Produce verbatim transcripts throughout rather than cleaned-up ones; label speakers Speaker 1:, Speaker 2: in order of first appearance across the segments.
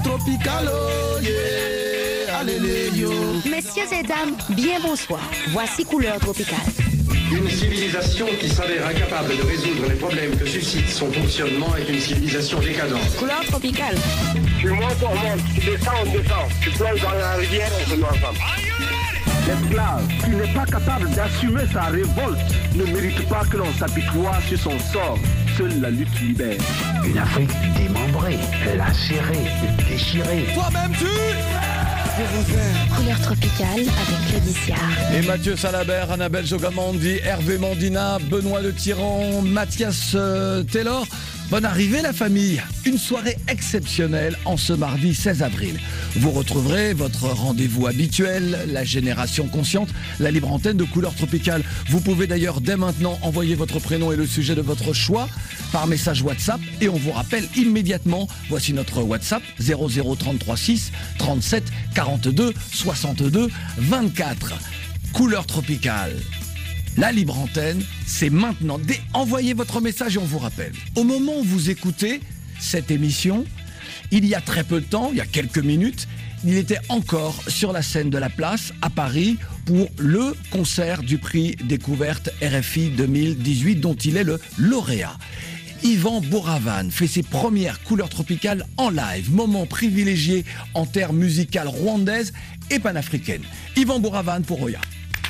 Speaker 1: tropical, oh yeah, allez yo.
Speaker 2: Messieurs et dames, bien bonsoir. Voici Couleur Tropicale.
Speaker 3: Une civilisation qui s'avère incapable de résoudre les problèmes que suscite son fonctionnement est une civilisation décadente.
Speaker 2: Couleur Tropicale.
Speaker 4: Tu montes, on monte. Tu descends, on descend. Tu plonges dans la rivière, on se met ensemble.
Speaker 5: L'esclave qui n'est pas capable d'assumer sa révolte ne mérite pas que l'on s'apitoie sur son sort. Seule la lutte libère.
Speaker 6: Une Afrique démembrée, lacérée, déchirée.
Speaker 1: Toi-même tu
Speaker 2: Couleur Tropicale avec Claudicia.
Speaker 7: Et Mathieu Salabert, Annabelle Jogamandi, Hervé Mandina, Benoît Le Tyran, Mathias euh, Taylor. Bonne arrivée la famille. Une soirée exceptionnelle en ce mardi seize avril. Vous retrouverez votre rendez-vous habituel, la génération consciente, la libre antenne de Couleur Tropicale. Vous pouvez d'ailleurs dès maintenant envoyer votre prénom et le sujet de votre choix par message WhatsApp et on vous rappelle immédiatement. Voici notre WhatsApp zéro zéro trente-trois six trente-sept quarante-deux soixante-deux vingt-quatre. Couleur Tropicale. La libre antenne, c'est maintenant. Dé- Envoyez votre message et on vous rappelle. Au moment où vous écoutez cette émission, il y a très peu de temps, il y a quelques minutes, il était encore sur la scène de la Place à Paris pour le concert du prix Découverte R F I deux mille dix-huit dont il est le lauréat. Yvan Bouravan fait ses premières Couleurs Tropicales en live, moment privilégié en terre musicale rwandaise et panafricaine. Yvan Bouravan pour Roya.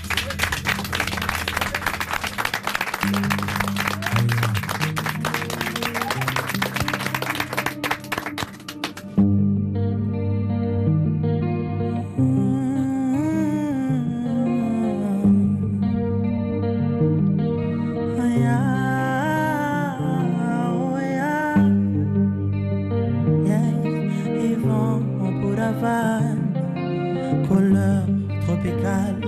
Speaker 8: Couleur tropicale,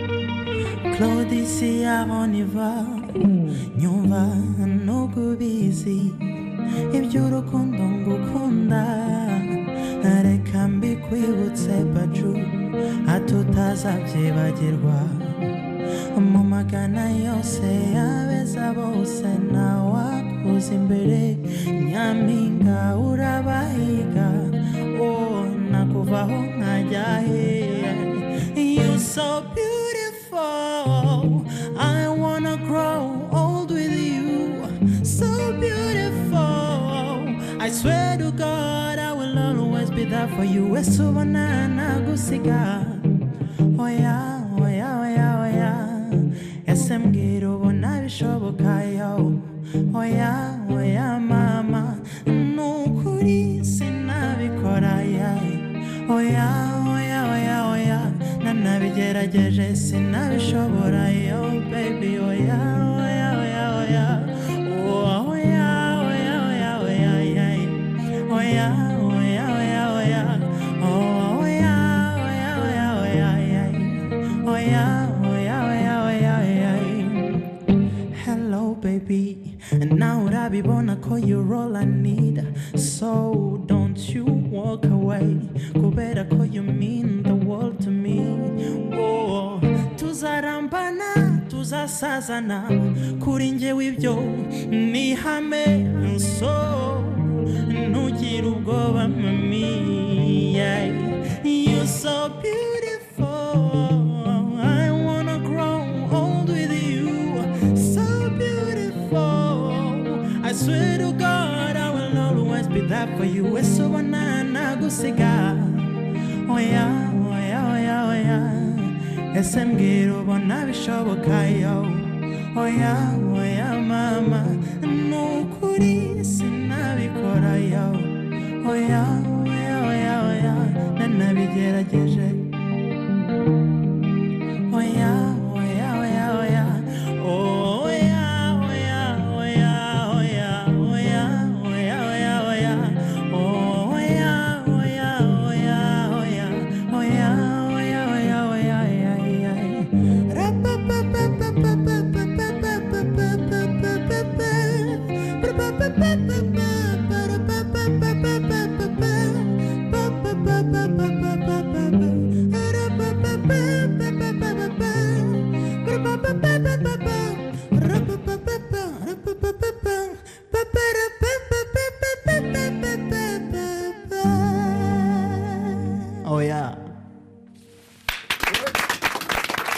Speaker 8: Claudicia on y va, nyumva no kubizi, iby'urukundo ngukunda, reka mbikwibutse baju, hatutazabyibagirwa, mu magana yose abeza bose nawakuza imbere, nyampinga urabahiga, oh nakuvaho nkajyahe. You're so beautiful, I wanna grow old with you. So beautiful, I swear to God I will always be there for you. Esubona nagusiga, oh yeah, oh yeah, oh yeah, oh yeah. Ese mbwira ubona bishoboka yo, oh yeah, oh yeah mama. Nukuri sinabikora ya, oh yeah, oh yeah, oh yeah, oh yeah. Nanabigerageje sinabishobora yo baby, oh yeah, oh yeah, oh yeah, oh yeah. Oh yeah, oh yeah, oh yeah, oh yeah, yeah. Oh yeah, oh yeah, oh yeah, oh yeah. Oh yeah, oh yeah, oh yeah, oh yeah, yeah. Oh yeah, oh yeah, oh yeah, oh yeah, yeah. Hello baby, and now that I've been call you all I need. So don't you walk away, go better call you mean the world to me. Oh, tuzarambana, tuzasazana, kuri njyewe ibyo ni hame. So ntugire ubwoba mami, yeah. You're so beautiful, I wanna grow old with you. So beautiful, I swear to God I will always be there for you. Eso banana gusiga, oh yeah, oh yeah, oh yeah, oh yeah. Ese mbwira ubona bishoboka yo, oh yeah, oh yeah mama. Nukuri sinabikora yo, oh yeah, oh yeah, oh yeah, oh yeah. Nanabigerageje, oh yeah, oh yeah, oh yeah, oh yeah. Oh yeah, oh yeah, oh yeah, oh yeah, oh yeah, oh yeah, oh yeah, oh yeah. Oh yeah, oh yeah, oh yeah, oh yeah, oh yeah, oh yeah, oh yeah, oh yeah, yeah, yeah.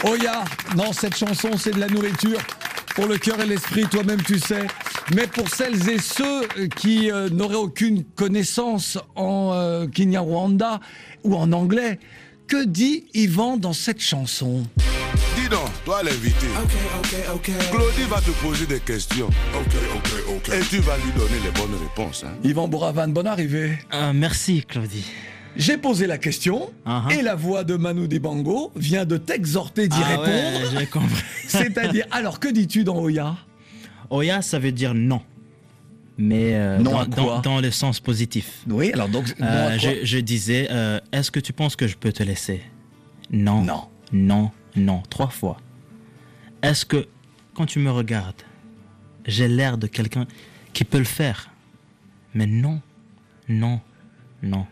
Speaker 7: Oya, non, cette chanson, c'est de la nourriture pour le cœur et l'esprit, toi-même tu sais. Mais pour celles et ceux qui euh, n'auraient aucune connaissance en euh, Kinyarwanda ou en anglais, que dit Yvan dans cette chanson?
Speaker 9: Dis donc, toi l'invité.
Speaker 1: Ok, ok, ok.
Speaker 9: Claudie va te poser des questions.
Speaker 1: Ok, ok, ok.
Speaker 9: Et tu vas lui donner les bonnes réponses. Hein.
Speaker 7: Yvan Bouravan, bonne arrivée.
Speaker 10: Euh, merci Claudie.
Speaker 7: J'ai posé la question
Speaker 10: Uh-huh.
Speaker 7: et la voix de Manu Dibango vient de t'exhorter d'y
Speaker 10: Ah
Speaker 7: répondre.
Speaker 10: ouais, j'ai compris.
Speaker 7: C'est-à-dire, alors que dis-tu dans Oya?
Speaker 10: Oya, ça veut dire non. Mais euh,
Speaker 7: Non
Speaker 10: dans,
Speaker 7: à quoi?
Speaker 10: dans, dans le sens positif.
Speaker 7: Oui, alors donc, non
Speaker 10: Euh,
Speaker 7: à quoi?
Speaker 10: je, je disais, euh, est-ce que tu penses que je peux te laisser? Non.
Speaker 7: Non.
Speaker 10: Non, non, trois fois. Est-ce que, quand tu me regardes, j'ai l'air de quelqu'un qui peut le faire? Mais non, non, non.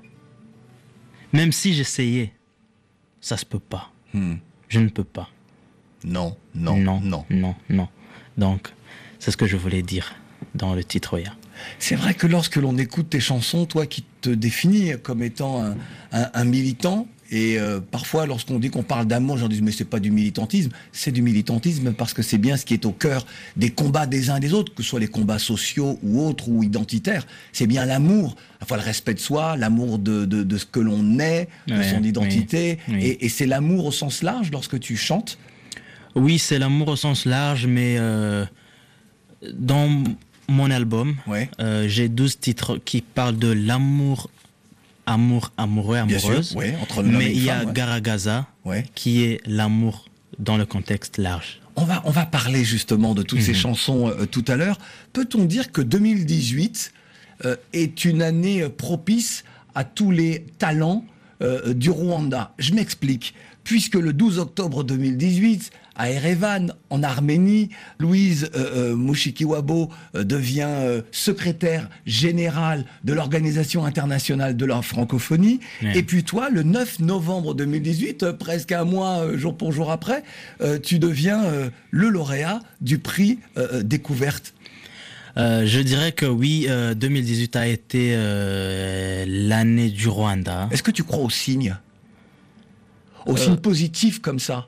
Speaker 10: Même si j'essayais, ça se peut pas.
Speaker 7: Hmm.
Speaker 10: Je ne peux pas.
Speaker 7: Non, non,
Speaker 10: non,
Speaker 7: non.
Speaker 10: non, non. Donc, c'est ce que je voulais dire dans le titre Oya.
Speaker 7: C'est vrai que lorsque l'on écoute tes chansons, toi qui te définis comme étant un, un- un militant, et euh, parfois lorsqu'on dit qu'on parle d'amour, j'en dis mais c'est pas du militantisme, c'est du militantisme parce que c'est bien ce qui est au cœur des combats des uns et des autres, que ce soit les combats sociaux ou autres ou identitaires, c'est bien l'amour, enfin le respect de soi, l'amour de, de, de ce que l'on est, de
Speaker 10: Ouais,
Speaker 7: son identité,
Speaker 10: oui, oui.
Speaker 7: Et, et c'est l'amour au sens large lorsque tu chantes.
Speaker 10: Oui, c'est l'amour au sens large, mais euh, dans mon album,
Speaker 7: Ouais.
Speaker 10: euh, j'ai douze titres qui parlent de l'amour, amour, amoureux,
Speaker 7: Bien sûr,
Speaker 10: amoureuse.
Speaker 7: ouais, entre l'homme et
Speaker 10: mais
Speaker 7: une
Speaker 10: il y a
Speaker 7: femme, ouais.
Speaker 10: Garagaza,
Speaker 7: Ouais.
Speaker 10: qui est l'amour dans le contexte large.
Speaker 7: On va, on va parler justement de toutes ces chansons euh, tout à l'heure. Peut-on dire que deux mille dix-huit euh, est une année euh, propice à tous les talents euh, du Rwanda? Je m'explique. Puisque le douze octobre deux mille dix-huit, à Erevan, en Arménie, Louise euh, euh, Mushikiwabo euh, devient euh, secrétaire générale de l'Organisation internationale de la francophonie.
Speaker 10: Ouais.
Speaker 7: Et puis toi, le neuf novembre deux mille dix-huit, euh, presque un mois, euh, jour pour jour après, euh, tu deviens euh, le lauréat du prix euh, Découverte.
Speaker 10: Euh, je dirais que oui, euh, deux mille dix-huit a été euh, l'année du Rwanda.
Speaker 7: Est-ce que tu crois aux signes? Aux
Speaker 10: Euh,
Speaker 7: signes positifs comme ça?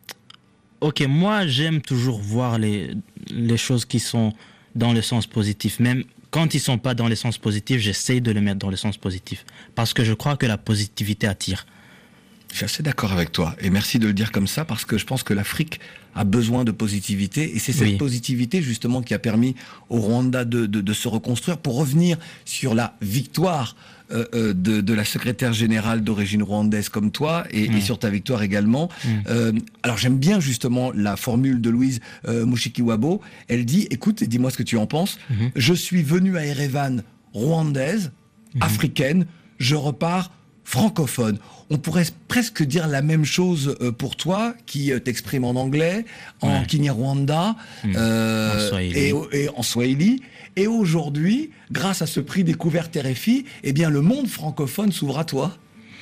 Speaker 10: Ok, moi j'aime toujours voir les, les choses qui sont dans le sens positif. Même quand ils sont pas dans le sens positif, j'essaye de les mettre dans le sens positif. Parce que je crois que la positivité attire.
Speaker 7: Je suis assez d'accord avec toi. Et merci de le dire comme ça, parce que je pense que l'Afrique a besoin de positivité. Et c'est cette
Speaker 10: Oui.
Speaker 7: positivité, justement, qui a permis au Rwanda de, de, de se reconstruire. Pour revenir sur la victoire euh, euh, de, de la secrétaire générale d'origine rwandaise comme toi, et,
Speaker 10: Mm.
Speaker 7: et sur ta victoire également.
Speaker 10: Mm.
Speaker 7: Euh, alors j'aime bien, justement, la formule de Louise euh, Mushikiwabo. Elle dit, écoute, et dis-moi ce que tu en penses,
Speaker 10: Mhm.
Speaker 7: je suis venu à Erevan rwandaise, africaine, je repars francophone. On pourrait presque dire la même chose euh, pour toi, qui euh, t'exprime en anglais, en
Speaker 10: Ouais.
Speaker 7: Kinyarwanda,
Speaker 10: Mm.
Speaker 7: euh,
Speaker 10: En Swahili.
Speaker 7: et, et en Swahili. Et aujourd'hui, grâce à ce prix Découverte R F I, eh bien, le monde francophone s'ouvre à toi.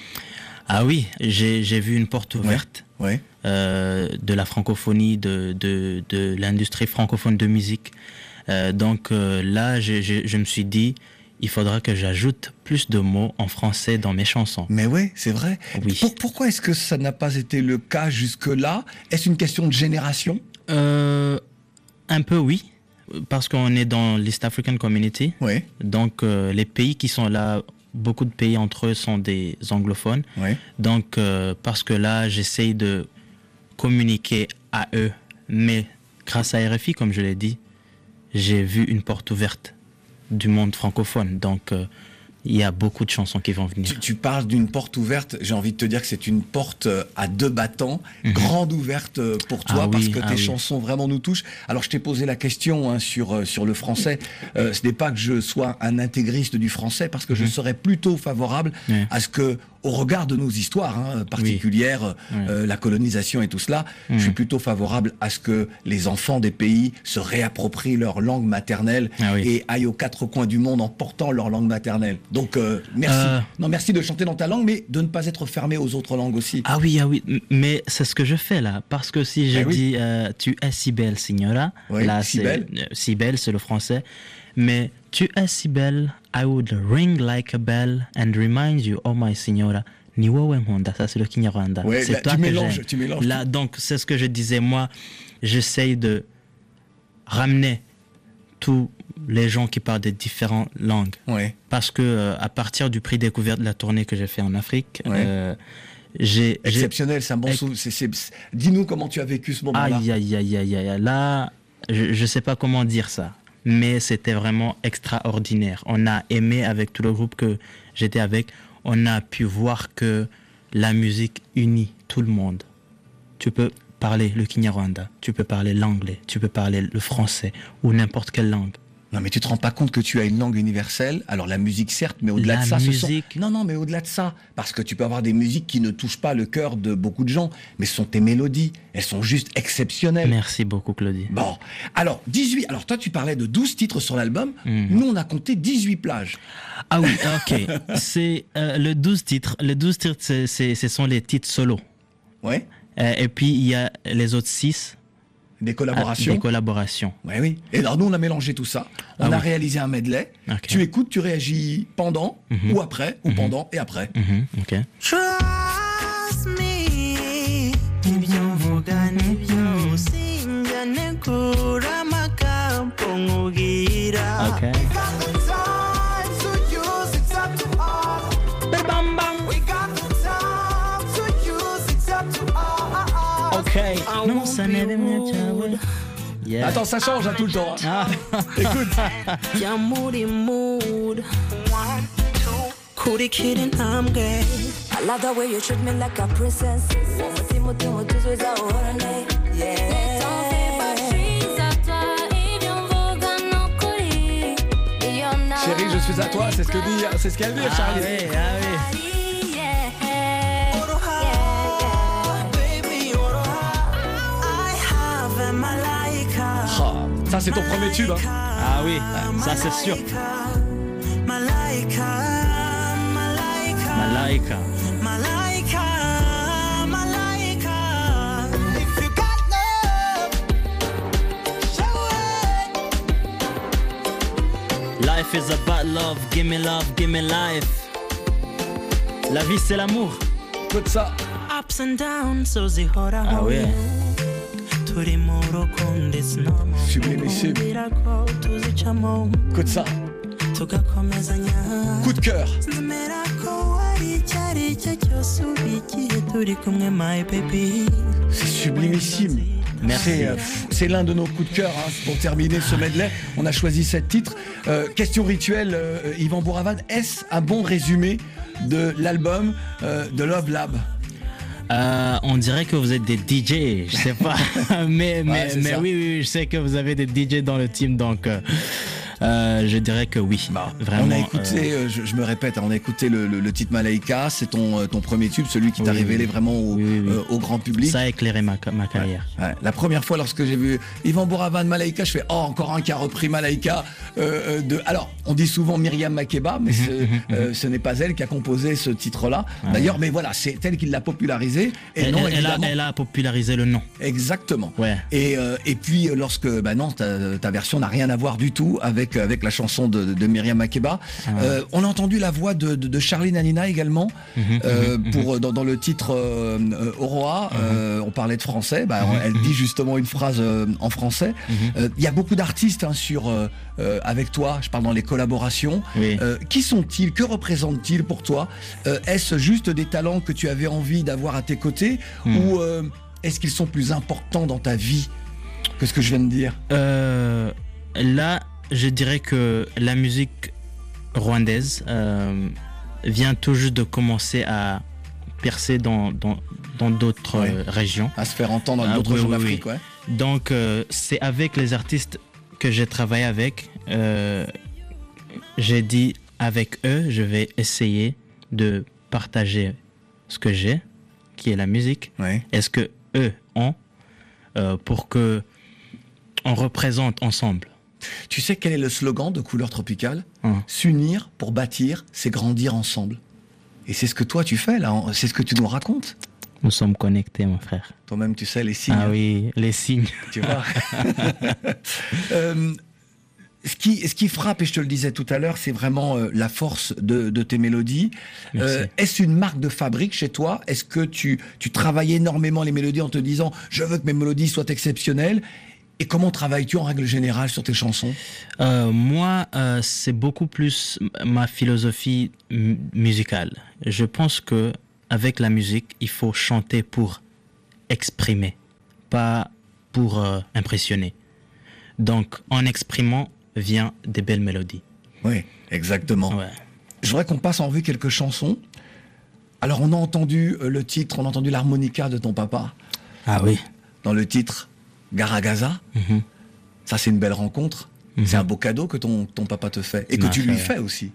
Speaker 10: Ah oui, j'ai j'ai vu une porte ouverte
Speaker 7: Ouais.
Speaker 10: euh, de la francophonie, de, de, de l'industrie francophone de musique. Euh, donc euh, là, je, je, je me suis dit, il faudra que j'ajoute plus de mots en français dans mes chansons.
Speaker 7: Mais oui, c'est vrai.
Speaker 10: Oui.
Speaker 7: Pour- pourquoi est-ce que ça n'a pas été le cas jusque-là? Est-ce une question de génération?
Speaker 10: Euh, un peu oui, parce qu'on est dans l'East African Community.
Speaker 7: Oui.
Speaker 10: Donc euh, les pays qui sont là, beaucoup de pays entre eux sont des anglophones.
Speaker 7: Oui.
Speaker 10: Donc euh, parce que là, j'essaye de communiquer à eux. Mais grâce à R F I, comme je l'ai dit, j'ai vu une porte ouverte du monde francophone. Donc euh, il y a beaucoup de chansons qui vont venir.
Speaker 7: Tu, tu parles d'une porte ouverte, j'ai envie de te dire que c'est une porte euh, à deux battants,
Speaker 10: Mhm.
Speaker 7: grande ouverte euh, pour toi,
Speaker 10: Ah
Speaker 7: parce
Speaker 10: oui,
Speaker 7: que tes
Speaker 10: ah oui.
Speaker 7: chansons vraiment nous touchent. Alors je t'ai posé la question hein, sur, euh, sur le français. Euh, ce n'est pas que je sois un intégriste du français, parce que je
Speaker 10: Mhm.
Speaker 7: serais plutôt favorable
Speaker 10: Ouais.
Speaker 7: à ce que, au regard de nos histoires hein, particulières, euh, la colonisation et tout cela, je suis
Speaker 10: Mhm.
Speaker 7: plutôt favorable à ce que les enfants des pays se réapproprient leur langue maternelle
Speaker 10: Ah oui.
Speaker 7: et aillent aux quatre coins du monde en portant leur langue maternelle. Donc euh, merci.
Speaker 10: Euh.
Speaker 7: Non, merci de chanter dans ta langue, mais de ne pas être fermé aux autres langues aussi.
Speaker 10: Ah oui, ah oui, m- mais c'est ce que je fais là, parce que si je
Speaker 7: Ah oui.
Speaker 10: dis euh, tu es si belle, signora,
Speaker 7: Oui,
Speaker 10: là
Speaker 7: si
Speaker 10: c'est
Speaker 7: belle.
Speaker 10: euh, si belle, c'est le français, mais tu es si belle, I would ring like a bell and remind you, oh my signora, ni wewe Honda, ça c'est le Kinyarwanda.
Speaker 7: Ouais,
Speaker 10: c'est
Speaker 7: là,
Speaker 10: toi
Speaker 7: tu
Speaker 10: que
Speaker 7: mélanges,
Speaker 10: j'aime.
Speaker 7: tu mélanges.
Speaker 10: Là, donc c'est ce que je disais, moi, j'essaye de ramener tous les gens qui parlent des différentes langues.
Speaker 7: Ouais.
Speaker 10: Parce que euh, à partir du prix découverte de la tournée que j'ai fait en Afrique,
Speaker 7: Ouais.
Speaker 10: euh, j'ai...
Speaker 7: Exceptionnel, c'est un bon
Speaker 10: Ex-
Speaker 7: souvenir. C'est- c'est- Dis-nous comment tu as vécu ce moment-là.
Speaker 10: Aïe, aïe, aïe, aïe, aïe. Là, je ne sais pas comment dire ça, mais c'était vraiment extraordinaire. On a aimé avec tout le groupe que j'étais avec, on a pu voir que la musique unit tout le monde. Tu peux parler le Kinyarwanda, tu peux parler l'anglais, tu peux parler le français ou n'importe quelle langue.
Speaker 7: Non, mais tu te rends pas compte que tu as une langue universelle. Alors la musique, certes, mais au-delà
Speaker 10: La
Speaker 7: de ça,
Speaker 10: musique.
Speaker 7: ce sont... non, non, mais au-delà de ça, parce que tu peux avoir des musiques qui ne touchent pas le cœur de beaucoup de gens, mais ce sont tes mélodies. Elles sont juste exceptionnelles.
Speaker 10: Merci beaucoup, Claudie.
Speaker 7: Bon, alors dix-huit. Alors toi, tu parlais de douze titres sur l'album.
Speaker 10: Mhm.
Speaker 7: Nous, on a compté dix-huit plages.
Speaker 10: Ah oui, ok. C'est euh, le douze titres. Les douze titres, c'est, c'est, ce sont les titres solo.
Speaker 7: Ouais.
Speaker 10: Euh, et puis, il y a les autres six.
Speaker 7: Des collaborations.
Speaker 10: Ah, des collaborations.
Speaker 7: Ouais, oui. Et alors nous, on a mélangé tout ça. On
Speaker 10: Ah
Speaker 7: a
Speaker 10: oui.
Speaker 7: réalisé un medley.
Speaker 10: Ok.
Speaker 7: Tu écoutes, tu réagis pendant
Speaker 10: Mhm.
Speaker 7: ou après, ou pendant et après.
Speaker 10: Mhm, ok.
Speaker 8: Trust me. Ibyo mvuga nibyo sinjya negura amagambo nkubwira.
Speaker 10: Ok.
Speaker 8: Got the time to use, it's up to all.
Speaker 10: Bam, bam.
Speaker 8: We got the time to use, it's up to all.
Speaker 10: Ok.
Speaker 8: I
Speaker 10: Non,
Speaker 8: won't
Speaker 10: ça
Speaker 8: be
Speaker 10: n'est rien,
Speaker 8: rude.
Speaker 10: ciao. Yeah.
Speaker 7: Attends, ça change à tout le temps. hein.
Speaker 10: Ah.
Speaker 7: Écoute.
Speaker 8: You're moody mood. One, two. Cootie kidding, I'm gay.
Speaker 11: I love the way you treat me like a princess. Umutima utima utuzuza uhorane. Yeah.
Speaker 7: Chérie, je suis à toi, c'est ce que dit, c'est ce qu'elle dit,
Speaker 10: Ah
Speaker 7: Charlie.
Speaker 10: oui, ah oui.
Speaker 8: Baby, I have a malaika.
Speaker 7: Ah, ça, c'est ton premier tube. Hein.
Speaker 10: Ah oui, ça c'est sûr.
Speaker 8: Malaika, malaika,
Speaker 10: Malaika.
Speaker 8: malaika, malaika. If you got love, show it.
Speaker 10: Life is about love, give me love, give me life. La vie c'est l'amour.
Speaker 7: Écoute ça.
Speaker 8: Ups and downs, so zihora
Speaker 10: Ah ouais.
Speaker 8: turi mu rukundo, it's normal.
Speaker 7: Sublimissime.
Speaker 8: Birako tuzicamo,
Speaker 7: Écoute ça.
Speaker 8: tugakomezanya.
Speaker 7: Coup de cœur.
Speaker 8: Nemera ko ari icyo ari cyo cyose uba igihe turi kumwe, my baby.
Speaker 7: C'est sublimissime.
Speaker 10: Merci.
Speaker 7: C'est, euh, c'est l'un de nos coups de cœur hein, pour terminer ce medley. On a choisi sept titres. Euh, question rituelle, euh, Yvan Bouravan, est-ce un bon résumé de l'album euh, de Love Lab?
Speaker 10: Euh, on dirait que vous êtes des D J, je sais pas. mais mais,
Speaker 7: Ouais, c'est
Speaker 10: mais
Speaker 7: ça.
Speaker 10: oui, oui, je sais que vous avez des D J dans le team, donc euh, euh, je dirais que oui.
Speaker 7: Bah,
Speaker 10: Vraiment.
Speaker 7: on a écouté, euh, je, je me répète, on a écouté le, le, le titre Malaika, c'est ton, euh, ton premier tube, celui qui t'a
Speaker 10: Oui,
Speaker 7: révélé
Speaker 10: oui.
Speaker 7: vraiment au,
Speaker 10: Oui, oui, oui.
Speaker 7: euh, au grand public.
Speaker 10: Ça a éclairé ma, ma carrière.
Speaker 7: Ouais, la première fois lorsque j'ai vu Yvan Bouravan Malaika, je fais oh encore un qui a repris Malaika euh, euh, de. Alors on dit souvent Myriam Makeba, mais ce, euh, ce n'est pas elle qui a composé ce titre-là.
Speaker 10: Ah
Speaker 7: D'ailleurs,
Speaker 10: ouais.
Speaker 7: mais voilà, c'est elle qui l'a popularisé. Et
Speaker 10: Elle,
Speaker 7: non,
Speaker 10: elle- elle a,
Speaker 7: évidemment.
Speaker 10: elle a popularisé le nom.
Speaker 7: Exactement.
Speaker 10: Ouais.
Speaker 7: Et, euh, et puis lorsque bah non, ta, ta version n'a rien à voir du tout avec avec la chanson de, de Myriam Makeba.
Speaker 10: Ah.
Speaker 7: Euh, on a entendu la voix de, de, de Charlie Nanina également
Speaker 10: Mhm,
Speaker 7: euh,
Speaker 10: mhm,
Speaker 7: pour dans, dans le titre euh, euh, Oroa. euh, on parlait de français. Bah,
Speaker 10: Mhm,
Speaker 7: elle
Speaker 10: mhm.
Speaker 7: dit justement une phrase euh, en français.
Speaker 10: Mhm.
Speaker 7: Euh, Il y a beaucoup d'artistes hein, sur euh, euh, avec toi. Je parle dans les collaborations.
Speaker 10: Oui.
Speaker 7: Euh, qui sont-ils? Que représentent-ils pour toi? euh, Est-ce juste des talents que tu avais envie d'avoir à tes côtés
Speaker 10: Mhm.
Speaker 7: ou euh, est-ce qu'ils sont plus importants dans ta vie que ce que je viens de dire?
Speaker 10: Euh, là, je dirais que la musique rwandaise euh, vient tout juste de commencer à percer dans dans dans d'autres
Speaker 7: Ouais.
Speaker 10: euh, régions.
Speaker 7: À se faire entendre dans
Speaker 10: Ah,
Speaker 7: d'autres
Speaker 10: oui,
Speaker 7: régions
Speaker 10: oui,
Speaker 7: d'Afrique,
Speaker 10: oui.
Speaker 7: ouais.
Speaker 10: Donc, euh, c'est avec les artistes que j'ai travaillé avec. euh, j'ai dit, avec eux, je vais essayer de partager ce que j'ai, qui est la musique,
Speaker 7: Ouais.
Speaker 10: et ce que eux ont, euh, pour que on représente ensemble.
Speaker 7: Tu sais quel est le slogan de Couleur Tropicale?
Speaker 10: Hein.
Speaker 7: S'unir pour bâtir, c'est grandir ensemble. Et c'est ce que toi tu fais là, c'est ce que tu nous racontes.
Speaker 10: Nous sommes connectés, mon frère.
Speaker 7: Toi-même tu sais les signes.
Speaker 10: Ah oui, les signes.
Speaker 7: Tu vois. Euh, ce qui, ce qui frappe, et je te le disais tout à l'heure, c'est vraiment euh, la force de, de tes mélodies. Euh, est-ce une marque de fabrique chez toi? Est-ce que tu, tu travailles énormément les mélodies en te disant « je veux que mes mélodies soient exceptionnelles » Et comment travailles-tu en règle générale sur tes chansons?
Speaker 10: euh, Moi, euh, c'est beaucoup plus ma philosophie m- musicale. Je pense que avec la musique, il faut chanter pour exprimer, pas pour euh, impressionner. Donc, en exprimant, vient des belles mélodies.
Speaker 7: Oui, exactement.
Speaker 10: Ouais.
Speaker 7: Je voudrais qu'on passe en revue quelques chansons. Alors, on a entendu euh, le titre, on a entendu l'harmonica de ton papa.
Speaker 10: Ah oui.
Speaker 7: Dans le titre Garagaza.
Speaker 10: Mm-hmm.
Speaker 7: Ça, c'est une belle rencontre. Mm-hmm. C'est un beau cadeau que ton, ton papa te fait. Et que tu lui fais aussi.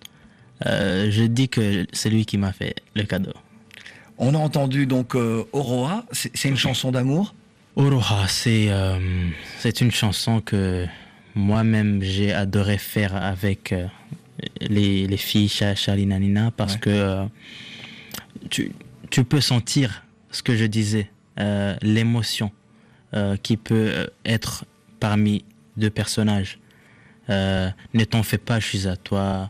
Speaker 10: Euh, je dis que c'est lui qui m'a fait le cadeau.
Speaker 7: On a entendu donc euh, Oroa. C'est, c'est une chanson d'amour.
Speaker 10: Oroha, c'est, euh, c'est une chanson que moi-même j'ai adoré faire avec euh, les, les filles Charlie Nina parce ouais. que euh, tu, tu peux sentir ce que je disais, euh, l'émotion euh, qui peut être parmi deux personnages. Euh, ne t'en fais pas, je suis à toi.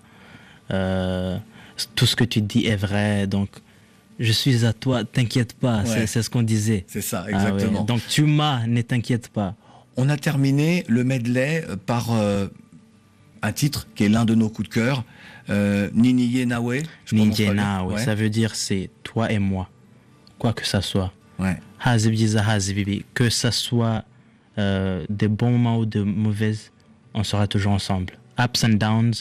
Speaker 10: Euh, tout ce que tu dis est vrai, donc je suis à toi, t'inquiète pas, ouais. c'est, c'est ce qu'on disait.
Speaker 7: C'est ça, exactement.
Speaker 10: Ah ouais. Donc tu m'as, ne t'inquiète pas.
Speaker 7: On a terminé le medley par euh, un titre qui est l'un de nos coups de cœur, euh, Niniye Nawe.
Speaker 10: Niniye Nawe, ouais. Ça veut dire c'est toi et moi, quoi que ça soit.
Speaker 7: Ouais.
Speaker 10: Hazibiza Hazibibi, que ça soit euh, des bons moments ou de mauvaises, on sera toujours ensemble. Ups and downs,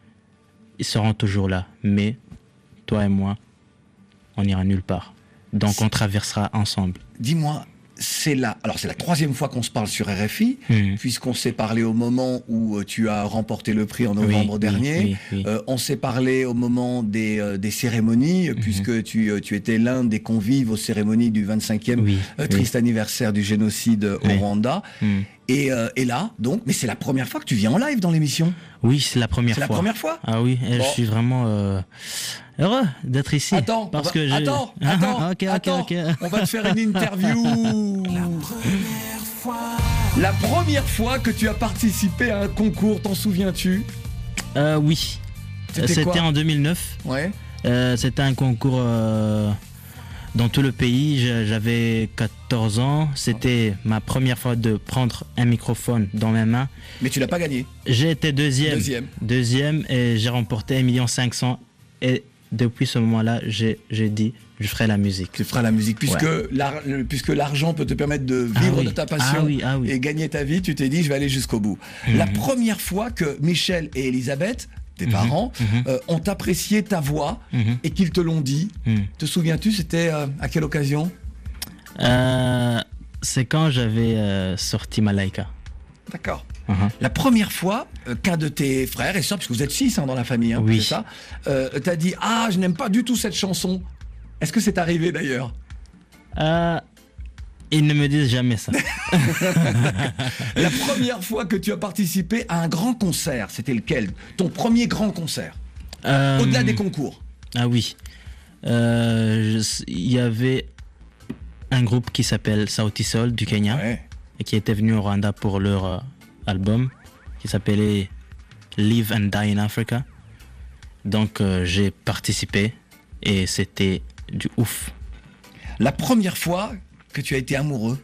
Speaker 10: ils seront toujours là, mais toi et moi, on n'ira nulle part. Donc c'est... on traversera ensemble.
Speaker 7: Dis-moi, c'est la, alors c'est la troisième fois qu'on se parle sur R F I, mmh. puisqu'on s'est parlé au moment où tu as remporté le prix en novembre oui, dernier.
Speaker 10: Oui, oui, oui.
Speaker 7: Euh, on s'est parlé au moment des, euh, des cérémonies, mmh. puisque tu, tu étais l'un des convives aux cérémonies du vingt-cinquième
Speaker 10: oui,
Speaker 7: euh, triste oui. anniversaire du génocide
Speaker 10: oui.
Speaker 7: au Rwanda. Mmh. Et, euh, et là, donc, mais c'est la première fois que tu viens en live dans l'émission.
Speaker 10: Oui, c'est la première
Speaker 7: c'est
Speaker 10: fois.
Speaker 7: C'est la première fois.
Speaker 10: Ah oui, bon. Je suis vraiment euh, heureux d'être ici.
Speaker 7: Attends,
Speaker 10: parce
Speaker 7: va...
Speaker 10: que je...
Speaker 7: attends, attends,
Speaker 10: okay,
Speaker 7: attends.
Speaker 10: Okay, okay.
Speaker 7: On va te faire une interview.
Speaker 8: La première fois.
Speaker 7: La première fois que tu as participé à un concours, t'en souviens-tu?
Speaker 10: euh, Oui.
Speaker 7: C'était,
Speaker 10: c'était
Speaker 7: quoi
Speaker 10: en deux mille neuf.
Speaker 7: Ouais.
Speaker 10: Euh, c'était un concours euh, dans tout le pays. J'avais quatorze ans. C'était ma première fois de prendre un microphone dans mes mains.
Speaker 7: Mais tu l'as pas gagné.
Speaker 10: J'ai été deuxième.
Speaker 7: Deuxième.
Speaker 10: Deuxième et j'ai remporté un million cinq cents. Et depuis ce moment-là, j'ai, j'ai dit, je ferai la musique.
Speaker 7: Tu feras la musique. Puisque, ouais. l'ar- puisque l'argent peut te permettre de vivre
Speaker 10: ah oui.
Speaker 7: de ta passion
Speaker 10: ah oui, ah oui.
Speaker 7: et gagner ta vie, tu t'es dit, je vais aller jusqu'au bout. Mm-hmm. La première fois que Michel et Elisabeth, tes mm-hmm. parents, mm-hmm. Euh, ont apprécié ta voix mm-hmm. et qu'ils te l'ont dit, mm. te souviens-tu, c'était euh, à quelle occasion?
Speaker 10: euh, C'est quand j'avais euh, sorti Malaika.
Speaker 7: D'accord.
Speaker 10: Uh-huh.
Speaker 7: La première fois euh, qu'un de tes frères et sœurs, parce que vous êtes six hein, dans la famille, hein,
Speaker 10: oui.
Speaker 7: c'est ça, euh, t'as dit « Ah, je n'aime pas du tout cette chanson ». Est-ce que c'est arrivé d'ailleurs?
Speaker 10: euh, Ils ne me disent jamais ça.
Speaker 7: La première fois que tu as participé à un grand concert, c'était lequel? Ton premier grand concert euh, au-delà des concours?
Speaker 10: Ah oui. Il euh, y avait un groupe qui s'appelle Sauti Sol du Kenya
Speaker 7: ouais.
Speaker 10: et qui était venu au Rwanda pour leur euh, album qui s'appelait Live and Die in Africa. Donc euh, j'ai participé et c'était du ouf.
Speaker 7: La première fois que tu as été amoureux?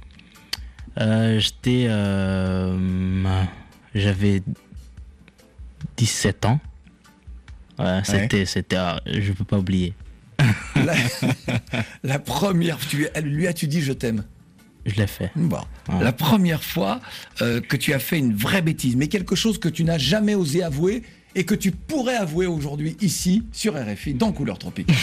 Speaker 10: euh, J'étais... Euh, j'avais dix-sept ans. Ouais, c'était... Ouais. c'était euh, je peux pas oublier.
Speaker 7: La, la première... Tu, lui as-tu dit « je t'aime » ?
Speaker 10: Je l'ai fait.
Speaker 7: Bon. Ouais. La première fois euh, que tu as fait une vraie bêtise, mais quelque chose que tu n'as jamais osé avouer et que tu pourrais avouer aujourd'hui ici sur R F I dans Couleur Tropicale.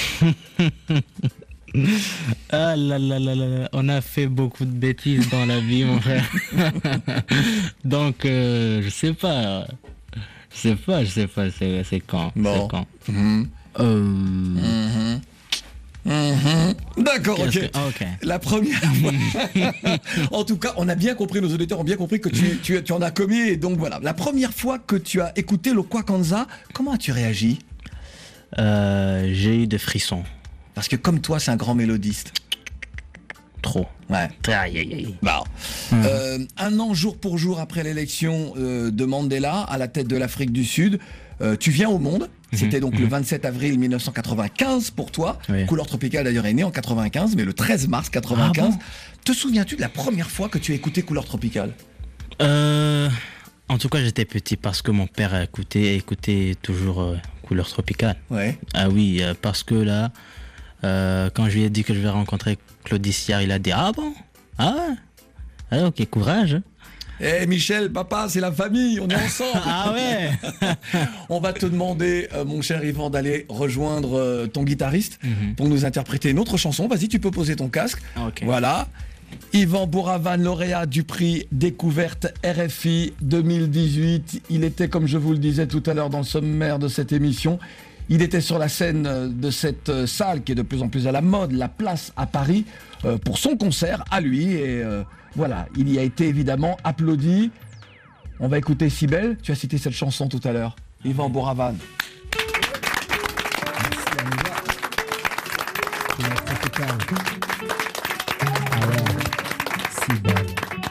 Speaker 10: Ah là là là là, on a fait beaucoup de bêtises dans la vie, mon frère. Donc euh, je sais pas, je sais pas, je sais pas, c'est, c'est quand,
Speaker 7: bon.
Speaker 10: c'est quand.
Speaker 7: Mmh.
Speaker 10: Euh...
Speaker 7: Mmh. Mmh. D'accord, ok.
Speaker 10: Que... ok.
Speaker 7: La première fois. En tout cas, on a bien compris, nos auditeurs ont bien compris que tu, tu, tu en as commis. Et donc voilà. La première fois que tu as écouté le Kwakanza, comment as-tu réagi?
Speaker 10: euh, J'ai eu des frissons.
Speaker 7: Parce que comme toi, c'est un grand mélodiste.
Speaker 10: trop.
Speaker 7: Ouais.
Speaker 10: Aïe, aïe, aïe.
Speaker 7: Bah, mmh. euh, un an jour pour jour après l'élection euh, de Mandela à la tête de l'Afrique du Sud, euh, tu viens au monde. C'était donc mmh. le vingt-sept avril mille neuf cent quatre-vingt-quinze pour toi. Oui. Couleur Tropicale d'ailleurs est né en quatre-vingt-quinze, mais le treize mars quatre-vingt-quinze. Ah bon? Te souviens-tu de la première fois que tu as écouté Couleur Tropicale?
Speaker 10: euh, En tout cas, j'étais petit parce que mon père a écouté, écoutait toujours euh, Couleur Tropicale.
Speaker 7: Ouais.
Speaker 10: Ah oui, euh, parce que là, euh, quand je lui ai dit que je vais rencontrer Claude Siard, il a dit ah bon, ah ouais, ah, ok, courage.
Speaker 7: Eh hey Michel, papa, c'est la famille, on est ensemble.
Speaker 10: Ah ouais.
Speaker 7: On va te demander, euh, mon cher Yvan, d'aller rejoindre euh, ton guitariste mm-hmm. pour nous interpréter une autre chanson. Vas-y, tu peux poser ton casque.
Speaker 10: Okay.
Speaker 7: Voilà. Yvan Bouravan, lauréat du prix Découverte R F I deux mille dix-huit. Il était, comme je vous le disais tout à l'heure dans le sommaire de cette émission, il était sur la scène de cette salle qui est de plus en plus à la mode, la Place à Paris, euh, pour son concert à lui. Et euh, voilà, il y a été évidemment applaudi. On va écouter Si Belle. Tu as cité cette chanson tout à l'heure. Yvan Bouravan.
Speaker 8: Si Belle.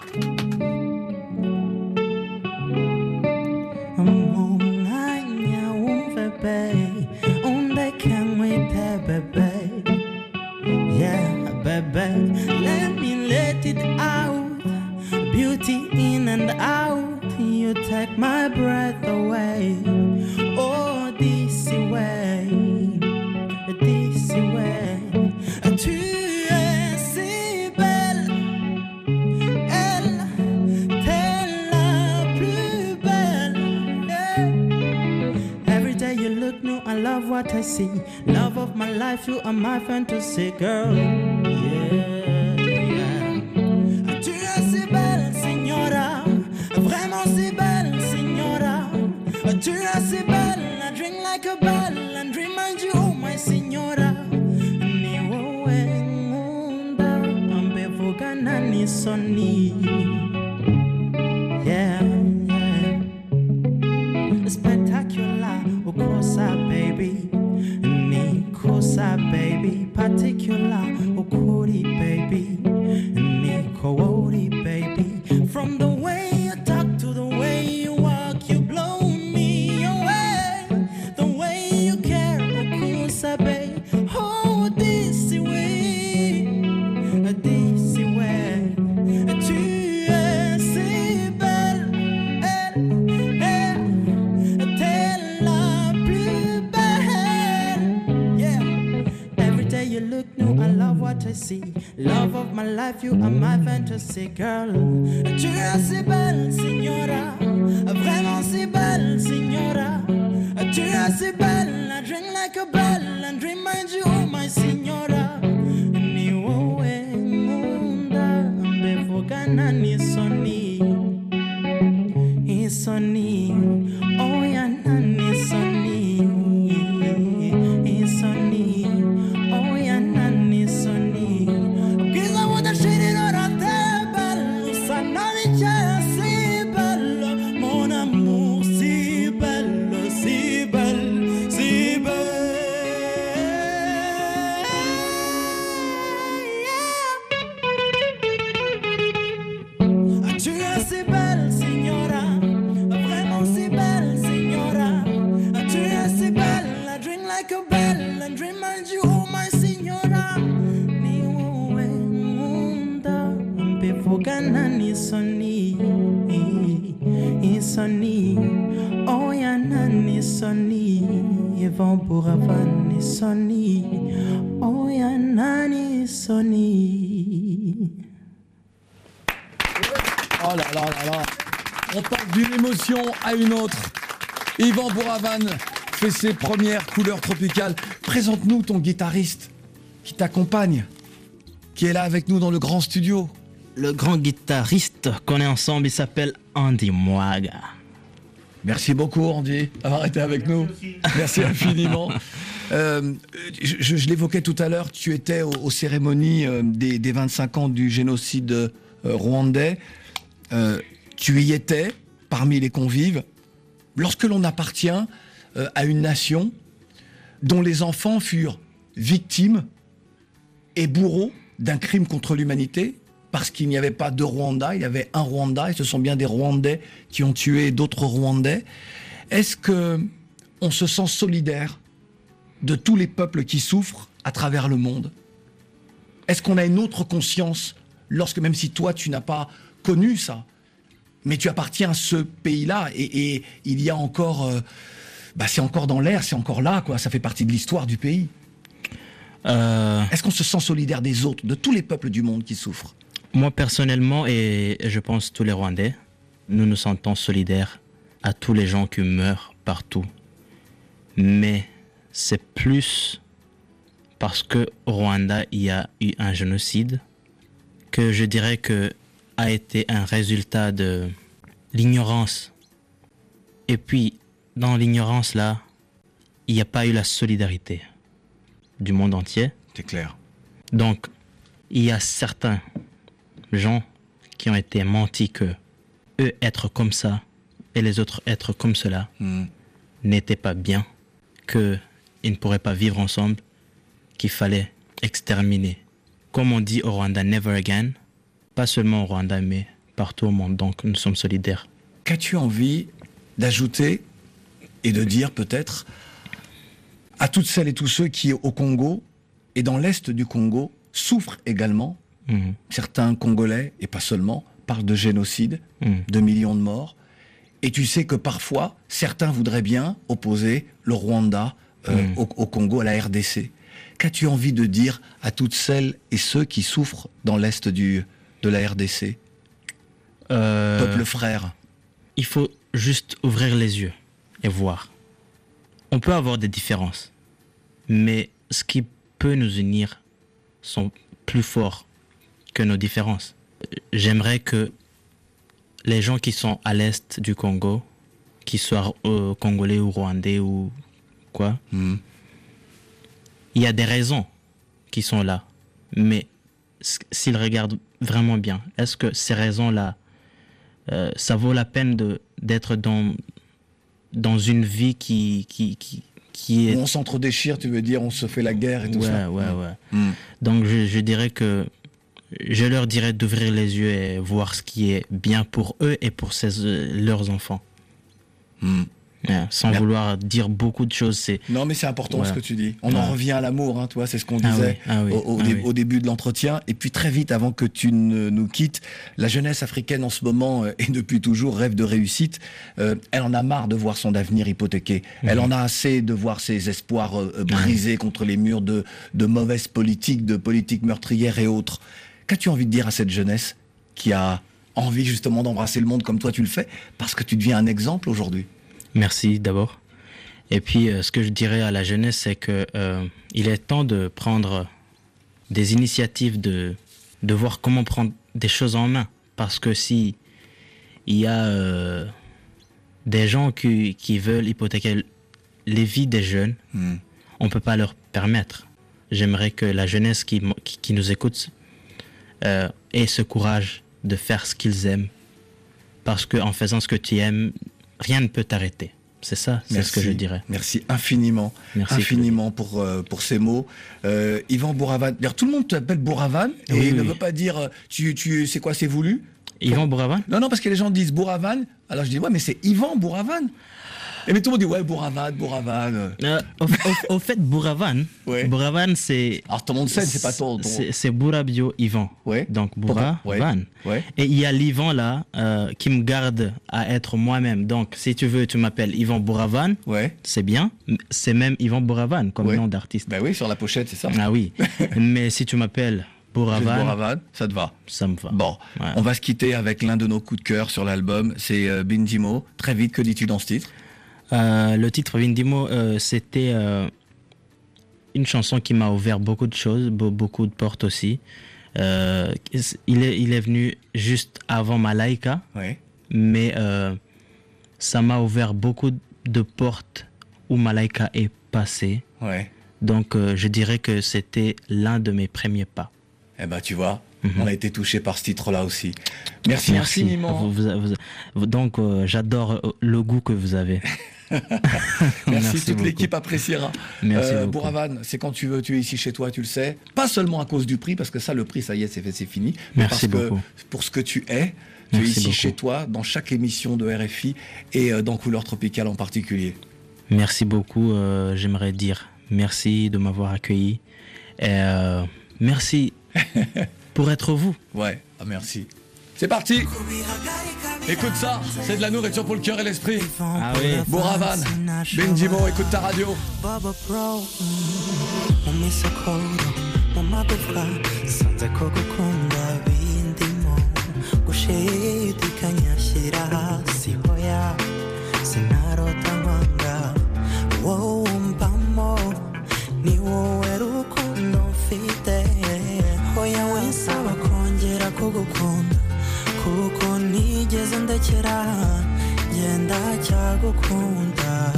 Speaker 8: Yeah, baby, let me let it out. Beauty in and out, you take my breath away. Oh, this way, this way. Tu es si belle, elle, t'es la plus belle. Yeah. Every day you look new, I love what I see. Love of my life, you are my fantasy, girl. Yeah, yeah. Tu es si belle, signora. Vraiment si belle, signora. Tu es si belle, I drink like a bell and remind you, oh my signora. Ni wewe ngunda, ambevugana ni soni. Yeah, yeah. Spectacular, ukosa baby. Nikosa baby, particular, ukuri baby, Nikowori baby. From the way you talk to the way you walk, you blow me away. The way you care, ukusa baby. Oh, this way, this way. Tu es si belle, elle, elle, t'es la plus belle. Yeah. Every day you look new, I love what I see. Love of my life, you are my fantasy, girl. Tu es si belle, signora. Vraiment si belle, signora. Tu es si belle, I drink like a bell and remind you, oh my signora. Ni wewe ngunda, mbevugana ni soni. Isoni, oh ya nani soni. Isoni, oh ya nani soni. Giza wuta shiri nora tebel, usanavi chaya si bello, mon amour si bello, si bello, si bello. Yeah. Tu es si belle, signora. Vraiment si belle, signora. Tu es si belle, I drink like a bell and remind you, oh my signora. Ni wewe ngunda, mbevugana ni soni. Isoni, oh ya nani soni. Yvan Bouravan ni soni. Oh ya nani soni.
Speaker 7: Oh là là là là. On passe d'une émotion à une autre. Yvan Bouravan fait ses premières couleurs tropicales. Présente-nous ton guitariste qui t'accompagne, qui est là avec nous dans le grand studio.
Speaker 10: Le grand guitariste qu'on est ensemble, il s'appelle Andy Mwaga.
Speaker 7: Merci beaucoup Andy d'avoir été avec nous. Merci infiniment. Euh, je je l'évoquais tout à l'heure, tu étais aux, aux cérémonies euh, des, des vingt-cinq ans du génocide euh, rwandais. Euh, tu y étais parmi les convives. Lorsque l'on appartient euh, à une nation dont les enfants furent victimes et bourreaux d'un crime contre l'humanité, parce qu'il n'y avait pas de Rwanda, il y avait un Rwanda, et ce sont bien des Rwandais qui ont tué d'autres Rwandais. Est-ce que on se sent solidaire de tous les peuples qui souffrent à travers le monde? Est-ce qu'on a une autre conscience, lorsque, même si toi tu n'as pas connu ça, mais tu appartiens à ce pays-là, et, et il y a encore, euh, bah c'est encore dans l'air, c'est encore là, quoi. Ça fait partie de l'histoire du pays.
Speaker 10: Euh...
Speaker 7: Est-ce qu'on se sent solidaire des autres, de tous les peuples du monde qui souffrent?
Speaker 10: Moi personnellement, et je pense tous les Rwandais, nous nous sentons solidaires à tous les gens qui meurent partout. Mais c'est plus parce que au Rwanda, il y a eu un génocide que je dirais que a été un résultat de l'ignorance. Et puis, dans l'ignorance là, il n'y a pas eu la solidarité du monde entier.
Speaker 7: C'est clair.
Speaker 10: Donc, il y a certains gens qui ont été mentis que eux être comme ça et les autres être comme cela mmh. n'étaient pas bien, qu'ils ne pourraient pas vivre ensemble, qu'il fallait exterminer. Comme on dit au Rwanda, never again, pas seulement au Rwanda, mais partout au monde. Donc nous sommes solidaires.
Speaker 7: Qu'as-tu envie d'ajouter et de dire peut-être à toutes celles et tous ceux qui, au Congo et dans l'Est du Congo, souffrent également? Mmh. Certains Congolais, et pas seulement, parlent de génocide, mmh. de millions de morts. Et tu sais que parfois, certains voudraient bien opposer le Rwanda euh, mmh. au, au Congo, à la R D C. Qu'as-tu envie de dire à toutes celles et ceux qui souffrent dans l'Est du, de la R D C? euh, Peuple frère.
Speaker 10: Il faut juste ouvrir les yeux et voir. On peut avoir des différences, mais ce qui peut nous unir sont plus forts que nos différences. J'aimerais que les gens qui sont à l'est du Congo, qu'ils soient euh, congolais ou rwandais ou quoi, mmh. il y a des raisons qui sont là. Mais s'ils regardent vraiment bien, est-ce que ces raisons-là, euh, ça vaut la peine de, d'être dans, dans une vie qui, qui, qui, qui est...
Speaker 7: Où on s'entre-déchire, tu veux dire, on se fait la guerre et tout
Speaker 10: ouais,
Speaker 7: ça.
Speaker 10: Ouais, ouais, ouais.
Speaker 7: Mmh.
Speaker 10: Donc je, je dirais que je leur dirais d'ouvrir les yeux et voir ce qui est bien pour eux et pour ces, euh, leurs enfants. Mmh. Ouais, sans Bien. vouloir dire beaucoup de choses. C'est...
Speaker 7: Non, mais c'est important voilà. ce que tu dis. On ouais. en revient à l'amour, hein, toi, c'est ce qu'on disait
Speaker 10: ah oui, ah oui,
Speaker 7: au, au,
Speaker 10: ah
Speaker 7: dé-
Speaker 10: oui.
Speaker 7: au début de l'entretien. Et puis très vite, avant que tu ne nous quittes, la jeunesse africaine en ce moment, euh, et depuis toujours, rêve de réussite. Euh, elle en a marre de voir son avenir hypothéqué. Mmh. Elle en a assez de voir ses espoirs euh, brisés mmh. contre les murs de, de mauvaises politiques, de politiques meurtrières et autres. Qu'as-tu envie de dire à cette jeunesse qui a envie justement d'embrasser le monde comme toi tu le fais, parce que tu deviens un exemple aujourd'hui?
Speaker 10: Merci d'abord. Et puis, euh, ce que je dirais à la jeunesse, c'est que euh, il est temps de prendre des initiatives, de, de voir comment prendre des choses en main. Parce que si il y a euh, des gens qui, qui veulent hypothéquer les vies des jeunes, mmh. on ne peut pas leur permettre. J'aimerais que la jeunesse qui, qui, qui nous écoute euh, ait ce courage de faire ce qu'ils aiment. Parce qu'en faisant ce que tu aimes, rien ne peut t'arrêter. C'est ça, c'est
Speaker 7: Merci.
Speaker 10: ce que je dirais.
Speaker 7: Merci infiniment,
Speaker 10: Merci
Speaker 7: infiniment pour, euh, pour ces mots. Euh, Yvan Bouravan, d'ailleurs tout le monde t'appelle Bouravan, et
Speaker 10: oui,
Speaker 7: il ne
Speaker 10: oui.
Speaker 7: veut pas dire, tu, tu, c'est quoi, c'est voulu?
Speaker 10: Yvan Bouravan?
Speaker 7: Non, non, parce que les gens disent Bouravan, alors je dis, ouais, mais c'est Yvan Bouravan. Et mais tout le monde dit, ouais, Bouravan, Bouravan.
Speaker 10: Euh, au, au, au fait, Bouravan,
Speaker 7: ouais.
Speaker 10: Bouravan, c'est...
Speaker 7: Alors ton nom de scène, c'est pas ton... ton...
Speaker 10: C'est, c'est Bourabio Yvan.
Speaker 7: Ouais.
Speaker 10: Donc Bouravan.
Speaker 7: Ouais. Ouais.
Speaker 10: Et il y a l'Yvan là, euh, qui me garde à être moi-même. Donc si tu veux, tu m'appelles Yvan Bouravan.
Speaker 7: Ouais.
Speaker 10: C'est bien. C'est même Yvan Bouravan comme
Speaker 7: ouais.
Speaker 10: nom d'artiste.
Speaker 7: Ben oui, sur la pochette, c'est ça.
Speaker 10: Ah oui. Mais si tu m'appelles Bouravan,
Speaker 7: Bouravan, ça te va.
Speaker 10: Ça me va.
Speaker 7: Bon, ouais. On va se quitter avec l'un de nos coups de cœur sur l'album. C'est euh, Bindimo. Très vite, que dis-tu dans ce titre?
Speaker 10: Euh, le titre Bindimo, euh, c'était euh, une chanson qui m'a ouvert beaucoup de choses, be- beaucoup de portes aussi. Euh, il, est, il est venu juste avant Malaika,
Speaker 7: ouais.
Speaker 10: mais euh, ça m'a ouvert beaucoup de portes où Malaika est passé.
Speaker 7: Ouais.
Speaker 10: Donc euh, je dirais que c'était l'un de mes premiers pas.
Speaker 7: Eh ben tu vois, mm-hmm. on a été touché par ce titre-là aussi. Merci,
Speaker 10: Merci
Speaker 7: infiniment.
Speaker 10: vous, vous, vous, donc euh, j'adore le goût que vous avez.
Speaker 7: Merci,
Speaker 10: Merci
Speaker 7: toute
Speaker 10: beaucoup.
Speaker 7: l'équipe appréciera.
Speaker 10: Merci
Speaker 7: Euh,
Speaker 10: beaucoup.
Speaker 7: Bouravan, c'est quand tu veux, tu es ici chez toi, tu le sais. Pas seulement à cause du prix, parce que ça, le prix, ça y est, c'est fait, c'est fini. Mais
Speaker 10: Merci
Speaker 7: parce que
Speaker 10: beaucoup.
Speaker 7: pour ce que tu es, tu es
Speaker 10: Merci
Speaker 7: ici
Speaker 10: beaucoup.
Speaker 7: chez toi, dans chaque émission de R F I et euh, dans Couleur Tropicale en particulier.
Speaker 10: Merci beaucoup. euh, J'aimerais dire merci de m'avoir accueilli. Et euh, merci pour être vous.
Speaker 7: Ouais, ah, merci. C'est parti. Écoute ça, c'est de la nourriture pour le cœur et l'esprit.
Speaker 10: Ah oui.
Speaker 7: Bouravan, Bendimo, écoute ta radio.
Speaker 8: Baba Pro, umisokoro mumagufwa sanze ko gukunda bindimo gushidikanya shyira hasi hoya sinarota nkwanga wowe umbamo ni wowe rukundo mfite hoya winsaba kongera kugukunda kuko nigeze ndekera ngenda cyagukunda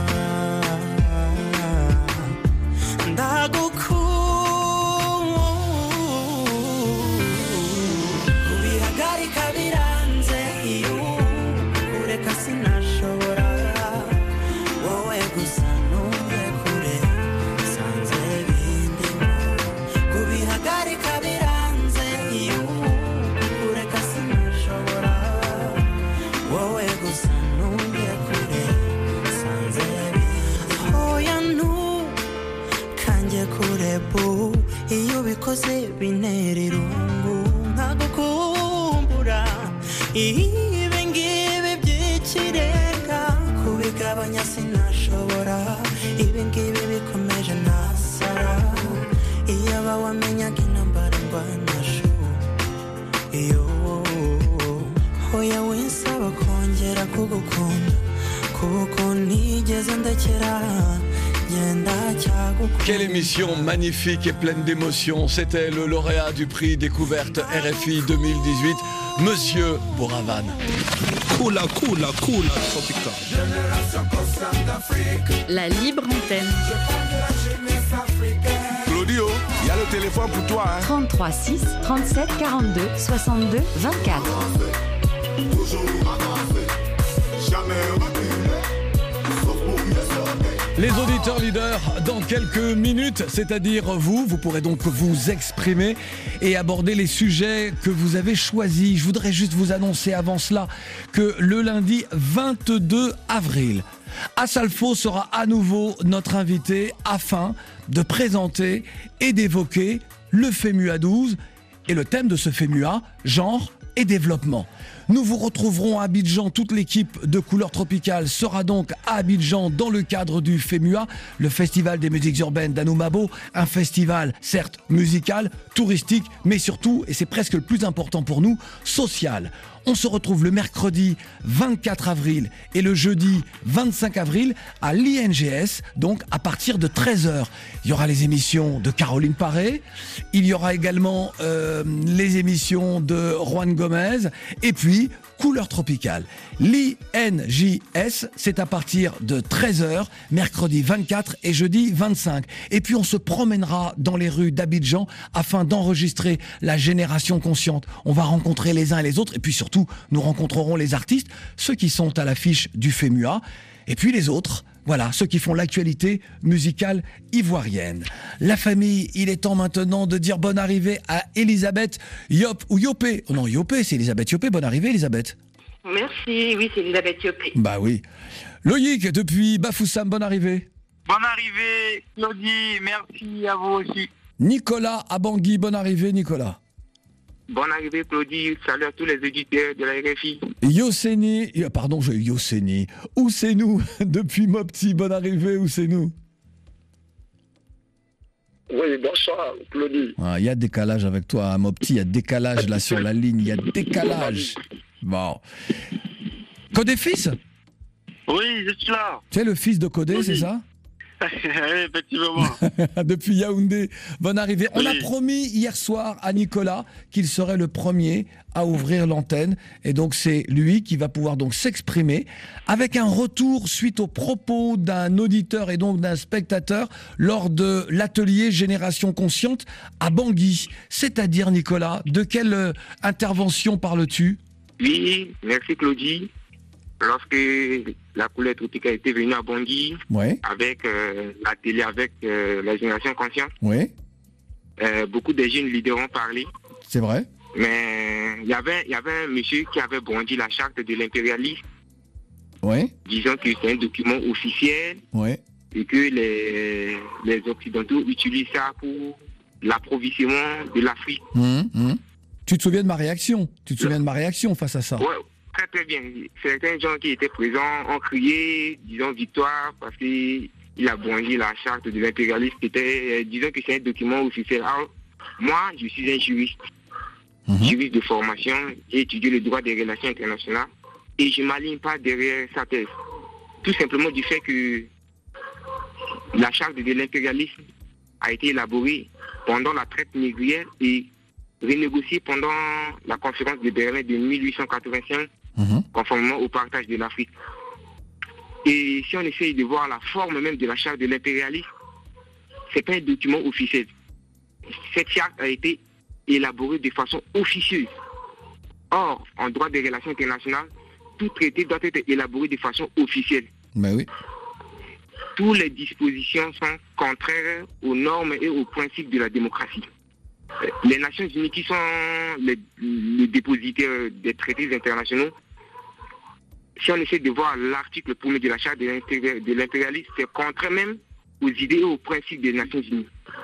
Speaker 8: kubihagarika biranze iyo kureka sinashobora wowe gusa ntuye kure sanze bindimo kubihagarika biranze iyo kureka sinashobora wowe gusa ntuye kure sanze bindimo oya ntu kanjye kure bu iyo bikoze bintera irungu nkagukumbura ibi ngibi by'ikirenga kubigabanya sinashobora ibi ngibi bikomeje nasara iyo aba wamenyaga intambara ndwanashu iyo hoya winsaba kongera kugukunda kuko nigeze ndekera.
Speaker 7: Quelle émission magnifique et pleine d'émotions. C'était le lauréat du prix découverte R F I deux mille dix-huit, Monsieur Bouravan.
Speaker 1: Coula, coula, coula, tropical.
Speaker 2: La libre antenne.
Speaker 9: Claudio, il y a le téléphone pour toi. Hein.
Speaker 2: trente-trois six trente-sept quarante-deux soixante-deux vingt-quatre.
Speaker 7: Les auditeurs leaders, dans quelques minutes, c'est-à-dire vous, vous pourrez donc vous exprimer et aborder les sujets que vous avez choisis. Je voudrais juste vous annoncer avant cela que le lundi vingt-deux avril, Assalfo sera à nouveau notre invité afin de présenter et d'évoquer le FEMUA douze et le thème de ce FEMUA, genre et développement. Nous vous retrouverons à Abidjan. Toute l'équipe de Couleur Tropicale sera donc à Abidjan dans le cadre du FEMUA, le Festival des musiques urbaines d'Anoumabo. Un festival, certes, musical, touristique, mais surtout, et c'est presque le plus important pour nous, social. On se retrouve le mercredi vingt-quatre avril et le jeudi vingt-cinq avril à l'I N G S, donc à partir de treize heures. Il y aura les émissions de Caroline Paré, il y aura également euh, les émissions de Juan Gomez, et puis Couleur Tropicale. L'I N J S, c'est à partir de treize heures, mercredi vingt-quatre et jeudi vingt-cinq. Et puis on se promènera dans les rues d'Abidjan afin d'enregistrer la génération consciente. On va rencontrer les uns et les autres, et puis surtout, nous rencontrerons les artistes, ceux qui sont à l'affiche du FEMUA, et puis les autres. Voilà, ceux qui font l'actualité musicale ivoirienne. La famille, il est temps maintenant de dire bonne arrivée à Elisabeth Yop ou Yopé. Oh non, Yopé, c'est Elisabeth Yopé. Bonne arrivée, Elisabeth.
Speaker 12: Merci, oui, c'est Elisabeth Yopé.
Speaker 7: Bah oui. Loïc, depuis Bafoussam, bonne arrivée.
Speaker 13: Bonne arrivée, Claudie, merci à vous aussi.
Speaker 7: Nicolas à Bangui, bonne arrivée, Nicolas.
Speaker 13: Bonne arrivée, Claudie. Salut à tous les auditeurs de la R F I.
Speaker 7: Yoseni, pardon, je Yoseni. Où c'est nous depuis Mopti, bonne arrivée, où c'est nous?
Speaker 4: Oui, bonsoir, Claudie.
Speaker 7: Il ah, y a décalage avec toi, hein, Mopti, il y a décalage là sur la ligne, il y a décalage. Bon. Codé fils?
Speaker 13: Oui, je suis là.
Speaker 7: Tu es le fils de Codé, oui. C'est ça?
Speaker 13: Effectivement.
Speaker 7: Depuis Yaoundé, bonne arrivée. On
Speaker 13: oui.
Speaker 7: a promis hier soir à Nicolas qu'il serait le premier à ouvrir l'antenne, et donc c'est lui qui va pouvoir donc s'exprimer avec un retour suite aux propos d'un auditeur et donc d'un spectateur lors de l'atelier Génération Consciente à Bangui. C'est-à-dire, Nicolas, de quelle intervention parles-tu?
Speaker 13: Oui, merci Claudie. lorsque la couleur tropicale était venue à Bangui,
Speaker 7: ouais.
Speaker 13: avec euh, la télé, avec euh, la génération consciente,
Speaker 7: ouais.
Speaker 13: euh, beaucoup de jeunes leaders ont parlé.
Speaker 7: C'est vrai.
Speaker 13: Mais il y avait, il y avait un monsieur qui avait brandi la charte de l'impérialisme,
Speaker 7: ouais.
Speaker 13: disant que c'est un document officiel,
Speaker 7: ouais.
Speaker 13: et que les, les Occidentaux utilisent ça pour l'approvisionnement de l'Afrique.
Speaker 7: Mmh, mmh. Tu te souviens de ma réaction Tu te souviens de ma réaction face à ça?
Speaker 13: Ouais, très très bien. Certains gens qui étaient présents ont crié, disons, victoire, parce qu'il a brandi la charte de l'impérialisme, était, euh, disons que c'est un document officiel. Alors, moi, je suis un juriste, mmh. juriste de formation, j'ai étudié le droit des relations internationales, et je ne m'aligne pas derrière sa thèse. Tout simplement du fait que la charte de l'impérialisme a été élaborée pendant la traite négrière et renégociée pendant la conférence de Berlin de mille huit cent quatre-vingt-cinq, mmh. conformément au partage de l'Afrique. Et si on essaye de voir la forme même de la charte de l'impérialisme, ce n'est pas un document officiel. Cette charte a été élaborée de façon officieuse. Or, en droit des relations internationales, tout traité doit être élaboré de façon officielle.
Speaker 7: Ben oui.
Speaker 13: Toutes les dispositions sont contraires aux normes et aux principes de la démocratie. Les Nations Unies, qui sont les, les dépositaires des traités internationaux, si on essaie de voir l'article premier de la charte de l'impérialisme, c'est contraire même aux idées et aux principes des Nations Unies.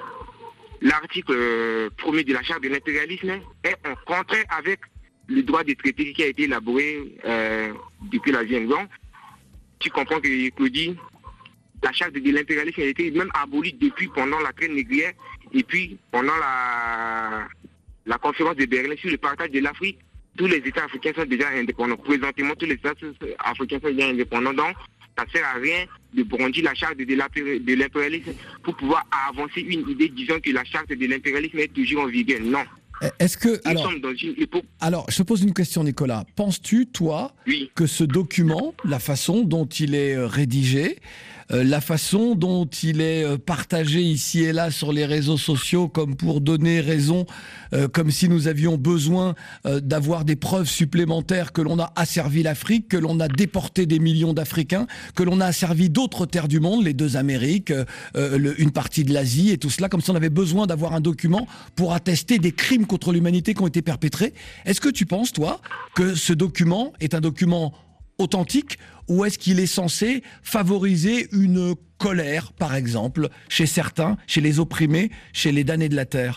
Speaker 13: L'article premier de la charte de l'impérialisme est en contraire avec le droit des traités qui a été élaboré euh, depuis la Vienne. Donc, tu comprends que, Claudie, la charte de l'impérialisme a été même abolie depuis pendant la traite négrière et puis pendant la, la conférence de Berlin sur le partage de l'Afrique. Tous les États africains sont déjà indépendants. Présentement, tous les États africains sont déjà indépendants. Donc, ça ne sert à rien de brandir la charte de l'impérialisme pour pouvoir avancer une idée disant que la charte de l'impérialisme est toujours en vigueur. Non.
Speaker 7: Est-ce que,
Speaker 13: Nous
Speaker 7: alors,
Speaker 13: sommes dans une époque...
Speaker 7: alors, je te pose une question, Nicolas. Penses-tu, toi,
Speaker 13: oui.
Speaker 7: que ce document, la façon dont il est rédigé, euh, la façon dont il est partagé ici et là sur les réseaux sociaux, comme pour donner raison, euh, comme si nous avions besoin euh, d'avoir des preuves supplémentaires que l'on a asservi l'Afrique, que l'on a déporté des millions d'Africains, que l'on a asservi d'autres terres du monde, les deux Amériques, euh, le, une partie de l'Asie et tout cela, comme si on avait besoin d'avoir un document pour attester des crimes contre l'humanité qui ont été perpétrés. Est-ce que tu penses, toi, que ce document est un document authentique ou est-ce qu'il est censé favoriser une colère, par exemple, chez certains, chez les opprimés, chez les damnés de la terre?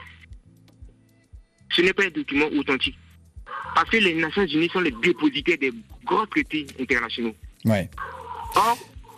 Speaker 13: Ce n'est pas un document authentique. Parce que les Nations Unies sont les dépositaires des grands traités internationaux.
Speaker 7: Ouais.
Speaker 13: Or,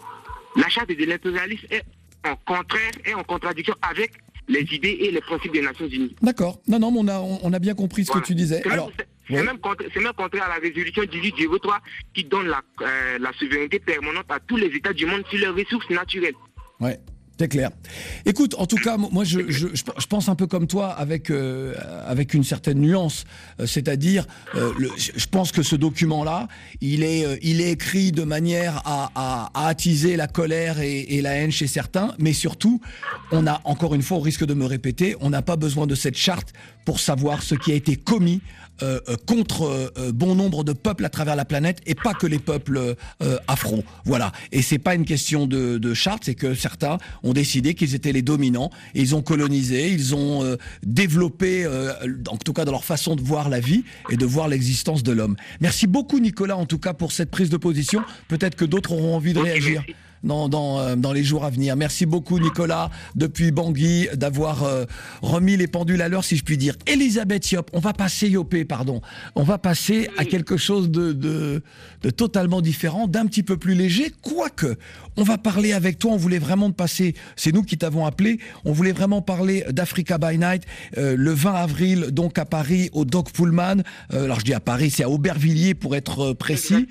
Speaker 13: la charte de l'impérialisme est en contraire et en contradiction avec les idées et les principes des Nations Unies.
Speaker 7: D'accord. Non, non, mais on a, on a bien compris ce voilà. que tu disais.
Speaker 13: C'est
Speaker 7: Alors,
Speaker 13: même,
Speaker 7: ouais.
Speaker 13: même, même contraire à la résolution dix-huit zéro trois qui donne la, euh, la souveraineté permanente à tous les États du monde sur leurs ressources naturelles.
Speaker 7: Ouais. C'est clair. Écoute, en tout cas, moi, je, je, je pense un peu comme toi, avec euh, avec une certaine nuance. Euh, c'est-à-dire, euh, le, je pense que ce document-là, il est euh, il est écrit de manière à, à, à attiser la colère et, et la haine chez certains, mais surtout, on a encore une fois, au risque de me répéter, on n'a pas besoin de cette charte pour savoir ce qui a été commis Euh, euh, contre euh, bon nombre de peuples à travers la planète et pas que les peuples euh, afro. Voilà. Et c'est pas une question de, de charte, c'est que certains ont décidé qu'ils étaient les dominants et ils ont colonisé, ils ont euh, développé, euh, en tout cas dans leur façon de voir la vie et de voir l'existence de l'homme. Merci beaucoup, Nicolas, en tout cas pour cette prise de position. Peut-être que d'autres auront envie de réagir dans, dans, euh, dans les jours à venir. Merci beaucoup, Nicolas, depuis Bangui, d'avoir euh, remis les pendules à l'heure, si je puis dire. Elisabeth Yop, on va passer, Yopé, pardon, on va passer à quelque chose de, de, de totalement différent, d'un petit peu plus léger, quoique, on va parler avec toi, on voulait vraiment te passer, c'est nous qui t'avons appelé, on voulait vraiment parler d'Africa by Night, euh, le vingt avril, donc à Paris, au Doc Pullman, euh, alors je dis à Paris, c'est à Aubervilliers pour être précis,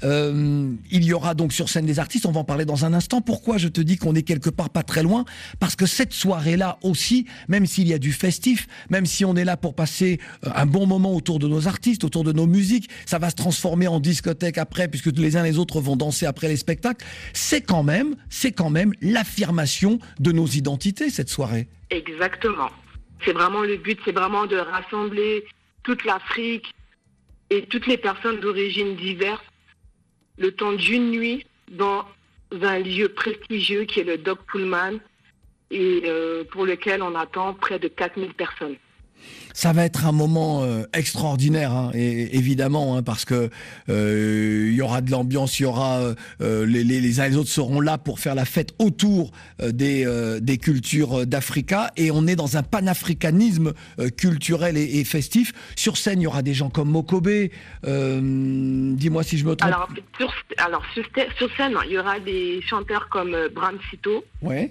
Speaker 7: euh, il y aura donc sur scène des artistes, on va en parler dans un instant. Pourquoi je te dis qu'on est quelque part pas très loin? Parce que cette soirée-là aussi, même s'il y a du festif, même si on est là pour passer un bon moment autour de nos artistes, autour de nos musiques, ça va se transformer en discothèque après, puisque les uns les autres vont danser après les spectacles. C'est quand même, c'est quand même l'affirmation de nos identités, cette soirée.
Speaker 12: Exactement. C'est vraiment le but, c'est vraiment de rassembler toute l'Afrique et toutes les personnes d'origine diverses le temps d'une nuit dans un lieu prestigieux qui est le Doc Pullman et euh, pour lequel on attend près de quatre mille personnes.
Speaker 7: Ça va être un moment euh, extraordinaire, hein, et, évidemment, hein, parce que euh, il y aura de l'ambiance, il y aura euh, les, les, les uns et les autres seront là pour faire la fête autour euh, des, euh, des cultures d'Africa, et on est dans un panafricanisme euh, culturel et, et festif. Sur scène, il y aura des gens comme Mokobé. Euh, dis-moi si je me trompe.
Speaker 12: Alors sur, alors sur, sur scène, il y aura des chanteurs comme euh, Bram Sito,
Speaker 7: ouais,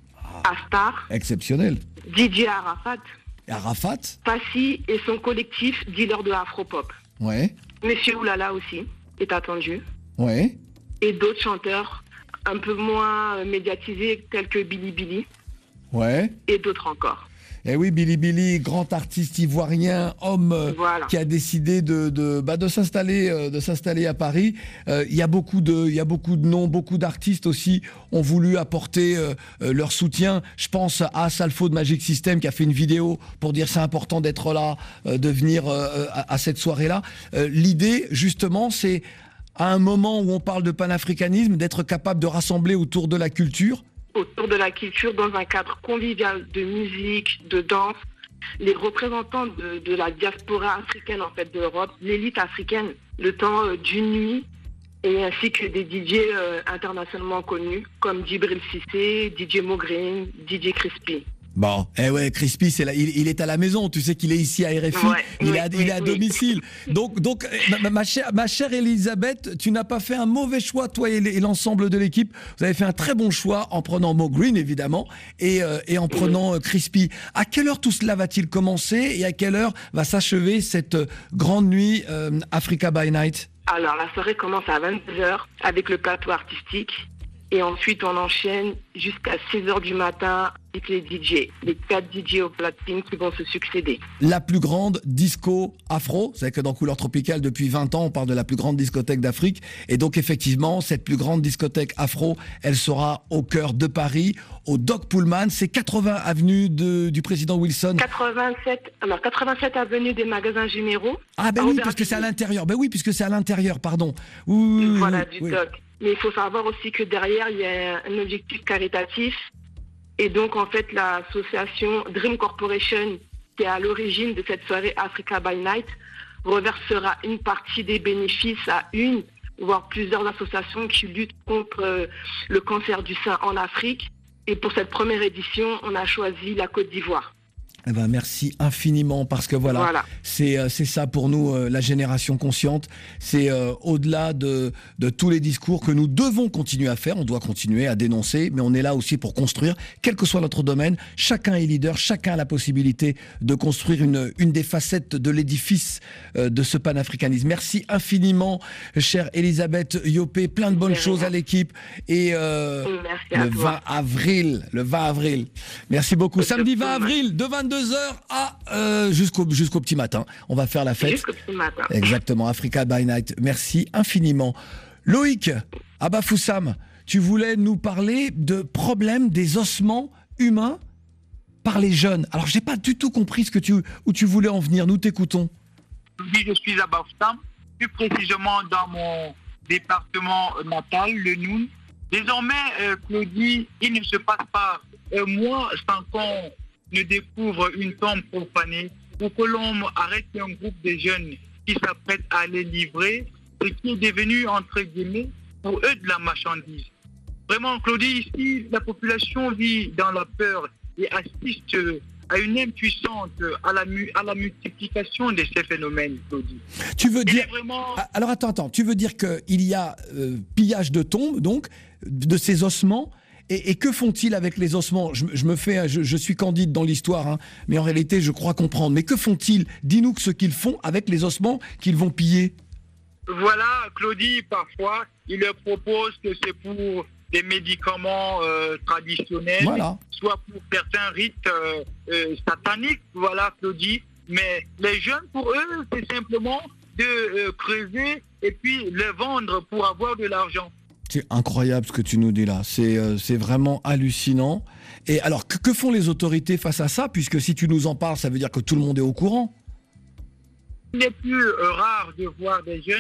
Speaker 12: Astar,
Speaker 7: exceptionnel,
Speaker 12: D J Arafat.
Speaker 7: Arafat,
Speaker 12: Passy et son collectif dealer de Afropop.
Speaker 7: Ouais.
Speaker 12: Monsieur Oulala aussi est attendu.
Speaker 7: Ouais.
Speaker 12: Et d'autres chanteurs un peu moins médiatisés tels que Billy Billy.
Speaker 7: Ouais.
Speaker 12: Et d'autres encore.
Speaker 7: Eh oui, Billy Billy, grand artiste ivoirien, homme euh,
Speaker 12: voilà.
Speaker 7: qui a décidé de de, bah, de s'installer euh, de s'installer à Paris. Euh, il y a beaucoup de il y a beaucoup de noms, beaucoup d'artistes aussi ont voulu apporter euh, euh, leur soutien. Je pense à Salfo de Magic System qui a fait une vidéo pour dire c'est important d'être là, euh, de venir euh, à, à cette soirée-là. Euh, l'idée justement, c'est à un moment où on parle de panafricanisme, d'être capable de rassembler autour de la culture.
Speaker 12: Autour de la culture, dans un cadre convivial de musique, de danse, les représentants de, de la diaspora africaine, en fait, de l'Europe, l'élite africaine, le temps euh, d'une nuit, et ainsi que des D J euh, internationalement connus, comme Djibril Cissé, D J Mo Green, D J Crispy.
Speaker 7: Bon, eh ouais, Crispy, c'est là, il, il est à la maison. Tu sais qu'il est ici à R F I.
Speaker 12: Ouais,
Speaker 7: il,
Speaker 12: oui,
Speaker 7: est à,
Speaker 12: oui,
Speaker 7: il est à
Speaker 12: oui.
Speaker 7: domicile. Donc, donc, ma, ma chère, ma chère Elisabeth, tu n'as pas fait un mauvais choix, toi et l'ensemble de l'équipe. Vous avez fait un très bon choix en prenant Mo Green, évidemment, et, euh, et en prenant euh, Crispy. À quelle heure tout cela va-t-il commencer et à quelle heure va s'achever cette euh, grande nuit euh, Africa by Night?
Speaker 12: Alors, la soirée commence à vingt-deux heures avec le plateau artistique. Et ensuite, on enchaîne jusqu'à six heures du matin avec les D J, les quatre D J au platine qui vont se succéder.
Speaker 7: La plus grande disco afro, vous savez que dans Couleur Tropicale, depuis vingt ans, on parle de la plus grande discothèque d'Afrique. Et donc, effectivement, cette plus grande discothèque afro, elle sera au cœur de Paris, au Doc Pullman. C'est quatre-vingts avenue de, du président Wilson.
Speaker 12: quatre-vingt-sept, alors quatre-vingt-sept avenue des magasins généraux.
Speaker 7: Ah ben oui, parce que c'est à l'intérieur. Ben oui, puisque c'est à l'intérieur, pardon. Oui, oui,
Speaker 12: voilà,
Speaker 7: oui,
Speaker 12: du
Speaker 7: oui.
Speaker 12: Doc. Mais il faut savoir aussi que derrière, il y a un objectif caritatif. Et donc, en fait, l'association Dream Corporation, qui est à l'origine de cette soirée Africa by Night, reversera une partie des bénéfices à une, voire plusieurs associations qui luttent contre euh, le cancer du sein en Afrique. Et pour cette première édition, on a choisi la Côte d'Ivoire.
Speaker 7: Eh ben merci infiniment parce que voilà,
Speaker 12: voilà.
Speaker 7: c'est euh, c'est ça pour nous euh, la génération consciente. C'est euh, au-delà de de tous les discours que nous devons continuer à faire. On doit continuer à dénoncer, mais on est là aussi pour construire, quel que soit notre domaine. Chacun est leader, chacun a la possibilité de construire une une des facettes de l'édifice euh, de ce panafricanisme. Merci infiniment, chère Elisabeth Yopé. Plein de bonnes merci choses à l'équipe et euh,
Speaker 12: merci
Speaker 7: le vingt avril, le vingt avril. Merci beaucoup. Samedi vingt avril de vingt-deux heures à euh, jusqu'au jusqu'au petit matin. On va faire la fête.
Speaker 12: Jusqu'au petit matin.
Speaker 7: Exactement, Africa by Night. Merci infiniment. Loïc Abafoussam, tu voulais nous parler de problèmes des ossements humains par les jeunes. Alors, j'ai pas du tout compris ce que tu où tu voulais en venir. Nous t'écoutons.
Speaker 14: Oui, je suis à Bafoussam, plus précisément dans mon département natal, le Noun. Désormais, euh, Claudie, il ne se passe pas un mois sans qu'on ne découvre une tombe profanée ou que l'on arrête un groupe de jeunes qui s'apprêtent à les livrer, ce qui est devenu, entre guillemets, pour eux de la marchandise. Vraiment, Claudie, ici, la population vit dans la peur et assiste à une impuissance à la, mu- à la multiplication de ces phénomènes, Claudie.
Speaker 7: Tu veux dire...
Speaker 14: Vraiment...
Speaker 7: Alors attends, attends, tu veux dire qu'il y a euh, pillage de tombes, donc, de ces ossements. Et, et que font-ils avec les ossements? je, je me fais, je, je suis candide dans l'histoire, hein, mais en réalité, je crois comprendre. Mais que font-ils? Dis-nous ce qu'ils font avec les ossements qu'ils vont piller.
Speaker 14: Voilà, Claudie, parfois, ils leur proposent que c'est pour des médicaments euh, traditionnels,
Speaker 7: voilà.
Speaker 14: soit pour certains rites euh, euh, sataniques, voilà, Claudie. Mais les jeunes, pour eux, c'est simplement de euh, creuser et puis les vendre pour avoir de l'argent.
Speaker 7: C'est incroyable ce que tu nous dis là, c'est euh, c'est vraiment hallucinant. Et alors, que, que font les autorités face à ça? Puisque si tu nous en parles, ça veut dire que tout le monde est au courant.
Speaker 14: Il est plus euh, rare de voir des jeunes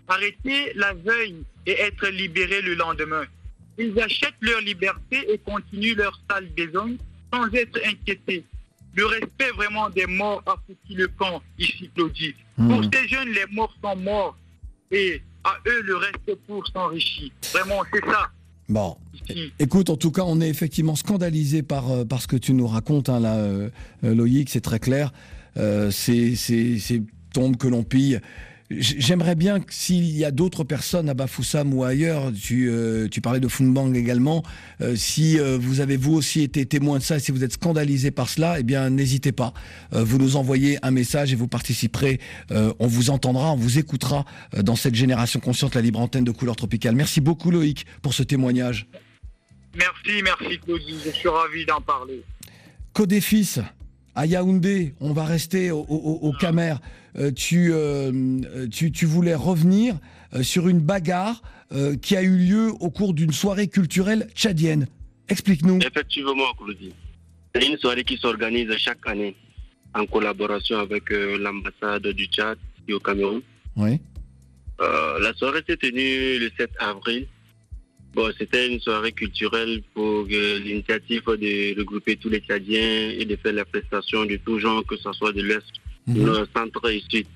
Speaker 14: arrêtés la veille et être libérés le lendemain. Ils achètent leur liberté et continuent leur sale besogne sans être inquiétés. Le respect vraiment des morts a foutu le camp, ici Claudie. Mmh. Pour ces jeunes, les morts sont morts et à eux le reste pour s'enrichir. Vraiment, c'est ça.
Speaker 7: Bon, écoute, en tout cas, on est effectivement scandalisé par, euh, par ce que tu nous racontes, hein, là, euh, Loïc, c'est très clair. Euh, c'est, c'est, c'est tombes que l'on pille. J'aimerais bien que s'il y a d'autres personnes à Bafoussam ou ailleurs, tu, euh, tu parlais de Funbang également, euh, si euh, vous avez vous aussi été témoin de ça, et si vous êtes scandalisé par cela, eh bien n'hésitez pas. Euh, vous nous envoyez un message et vous participerez. Euh, on vous entendra, on vous écoutera euh, dans cette génération consciente, la libre antenne de Couleur Tropicale. Merci beaucoup Loïc pour ce témoignage.
Speaker 14: Merci, merci Claudie, je suis ravi d'en parler.
Speaker 7: Codefis, à Yaoundé, on va rester au, au, au Camer. Euh, tu, euh, tu, tu voulais revenir euh, sur une bagarre euh, qui a eu lieu au cours d'une soirée culturelle tchadienne. Explique-nous.
Speaker 15: Effectivement, Claudie. C'est une soirée qui s'organise chaque année en collaboration avec euh, l'ambassade du Tchad et au Cameroun.
Speaker 7: Oui.
Speaker 15: Euh, la soirée s'est tenue le sept avril. Bon, c'était une soirée culturelle pour euh, l'initiative de regrouper tous les Tchadiens et de faire la prestation de tout genre, que ce soit de l'Est, mmh. le centre et sud.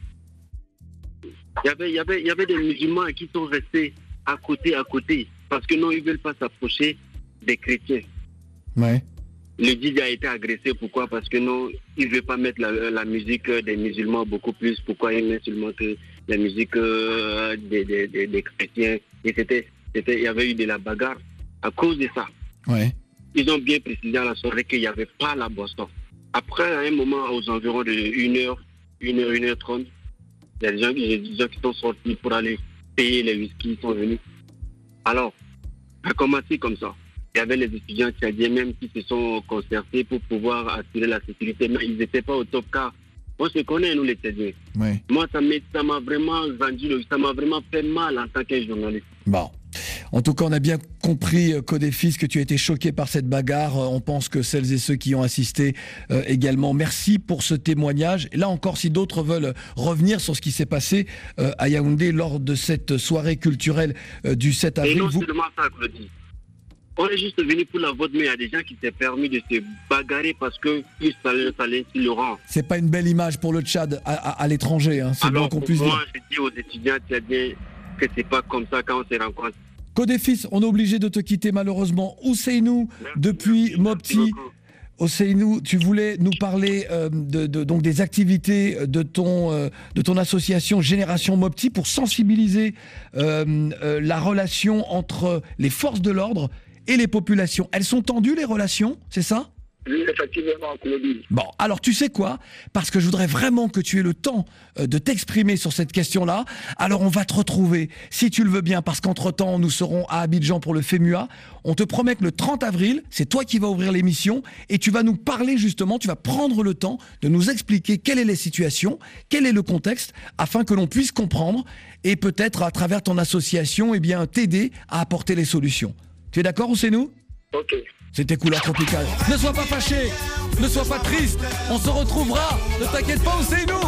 Speaker 15: Il y avait, il y avait, il y avait des musulmans qui sont restés à côté, à côté, parce que non, ils ne veulent pas s'approcher des chrétiens.
Speaker 7: Ouais.
Speaker 15: Le D J a été agressé, pourquoi? Parce que non, il ne veut pas mettre la, la musique des musulmans beaucoup plus. Pourquoi il met seulement que la musique euh, des, des, des, des chrétiens? Et c'était... C'était, il y avait eu de la bagarre à cause de ça.
Speaker 7: Ouais.
Speaker 15: Ils ont bien précisé à la soirée qu'il n'y avait pas la boisson. Après, à un moment, aux environs de une heure, une heure, une heure trente, il y a des gens, des gens qui sont sortis pour aller payer les whisky, ils sont venus. Alors, ça a commencé comme ça. Il y avait les étudiants tchadiens même qui se sont concertés pour pouvoir assurer la sécurité, mais ils n'étaient pas au top car on se connaît, nous les Tchadiens.
Speaker 7: Ouais.
Speaker 15: Moi, ça m'a vraiment vendu, ça m'a vraiment fait mal en tant que journaliste.
Speaker 7: Bon. En tout cas, on a bien compris, Codefis, que tu as été choqué par cette bagarre. On pense que celles et ceux qui ont assisté euh, également. Merci pour ce témoignage. Et là encore, si d'autres veulent revenir sur ce qui s'est passé euh, à Yaoundé lors de cette soirée culturelle euh, du sept avril.
Speaker 15: Et non
Speaker 7: vous...
Speaker 15: seulement ça, Claudie. On est juste venu pour la vote, mais il y a des gens qui s'est permis de se bagarrer parce que ça l'incite Laurent.
Speaker 7: C'est pas une belle image pour le Tchad à, à, à l'étranger, hein. C'est
Speaker 15: alors,
Speaker 7: bon qu'on puisse
Speaker 15: moi,
Speaker 7: dire.
Speaker 15: je dis aux étudiants tchadiens que c'est pas comme ça quand on se rencontre.
Speaker 7: Codefis, on est obligé de te quitter malheureusement. Ousseynou, depuis Mopti. Ousseynou, tu voulais nous parler euh, de, de, donc des activités de ton, euh, de ton association Génération Mopti pour sensibiliser euh, euh, la relation entre les forces de l'ordre et les populations. Elles sont tendues, les relations, c'est ça ?
Speaker 4: Oui, effectivement, Claudie.
Speaker 7: Bon, alors tu sais quoi ? Parce que je voudrais vraiment que tu aies le temps euh, de t'exprimer sur cette question-là. Alors on va te retrouver, si tu le veux bien, parce qu'entre-temps, nous serons à Abidjan pour le FEMUA. On te promet que le trente avril, c'est toi qui vas ouvrir l'émission et tu vas nous parler justement, tu vas prendre le temps de nous expliquer quelle est la situation, quel est le contexte, afin que l'on puisse comprendre et peut-être à travers ton association, eh bien, t'aider à apporter les solutions. Tu es d'accord, Ousseynou ?
Speaker 4: Ok.
Speaker 7: C'était Couleur Tropicale. Ne sois pas fâché, ne sois pas triste, on se retrouvera. Ne t'inquiète pas, Ousseynou.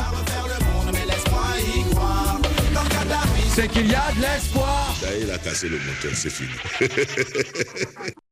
Speaker 7: C'est qu'il y a de l'espoir.
Speaker 9: Ça, il a cassé le moteur, c'est fini.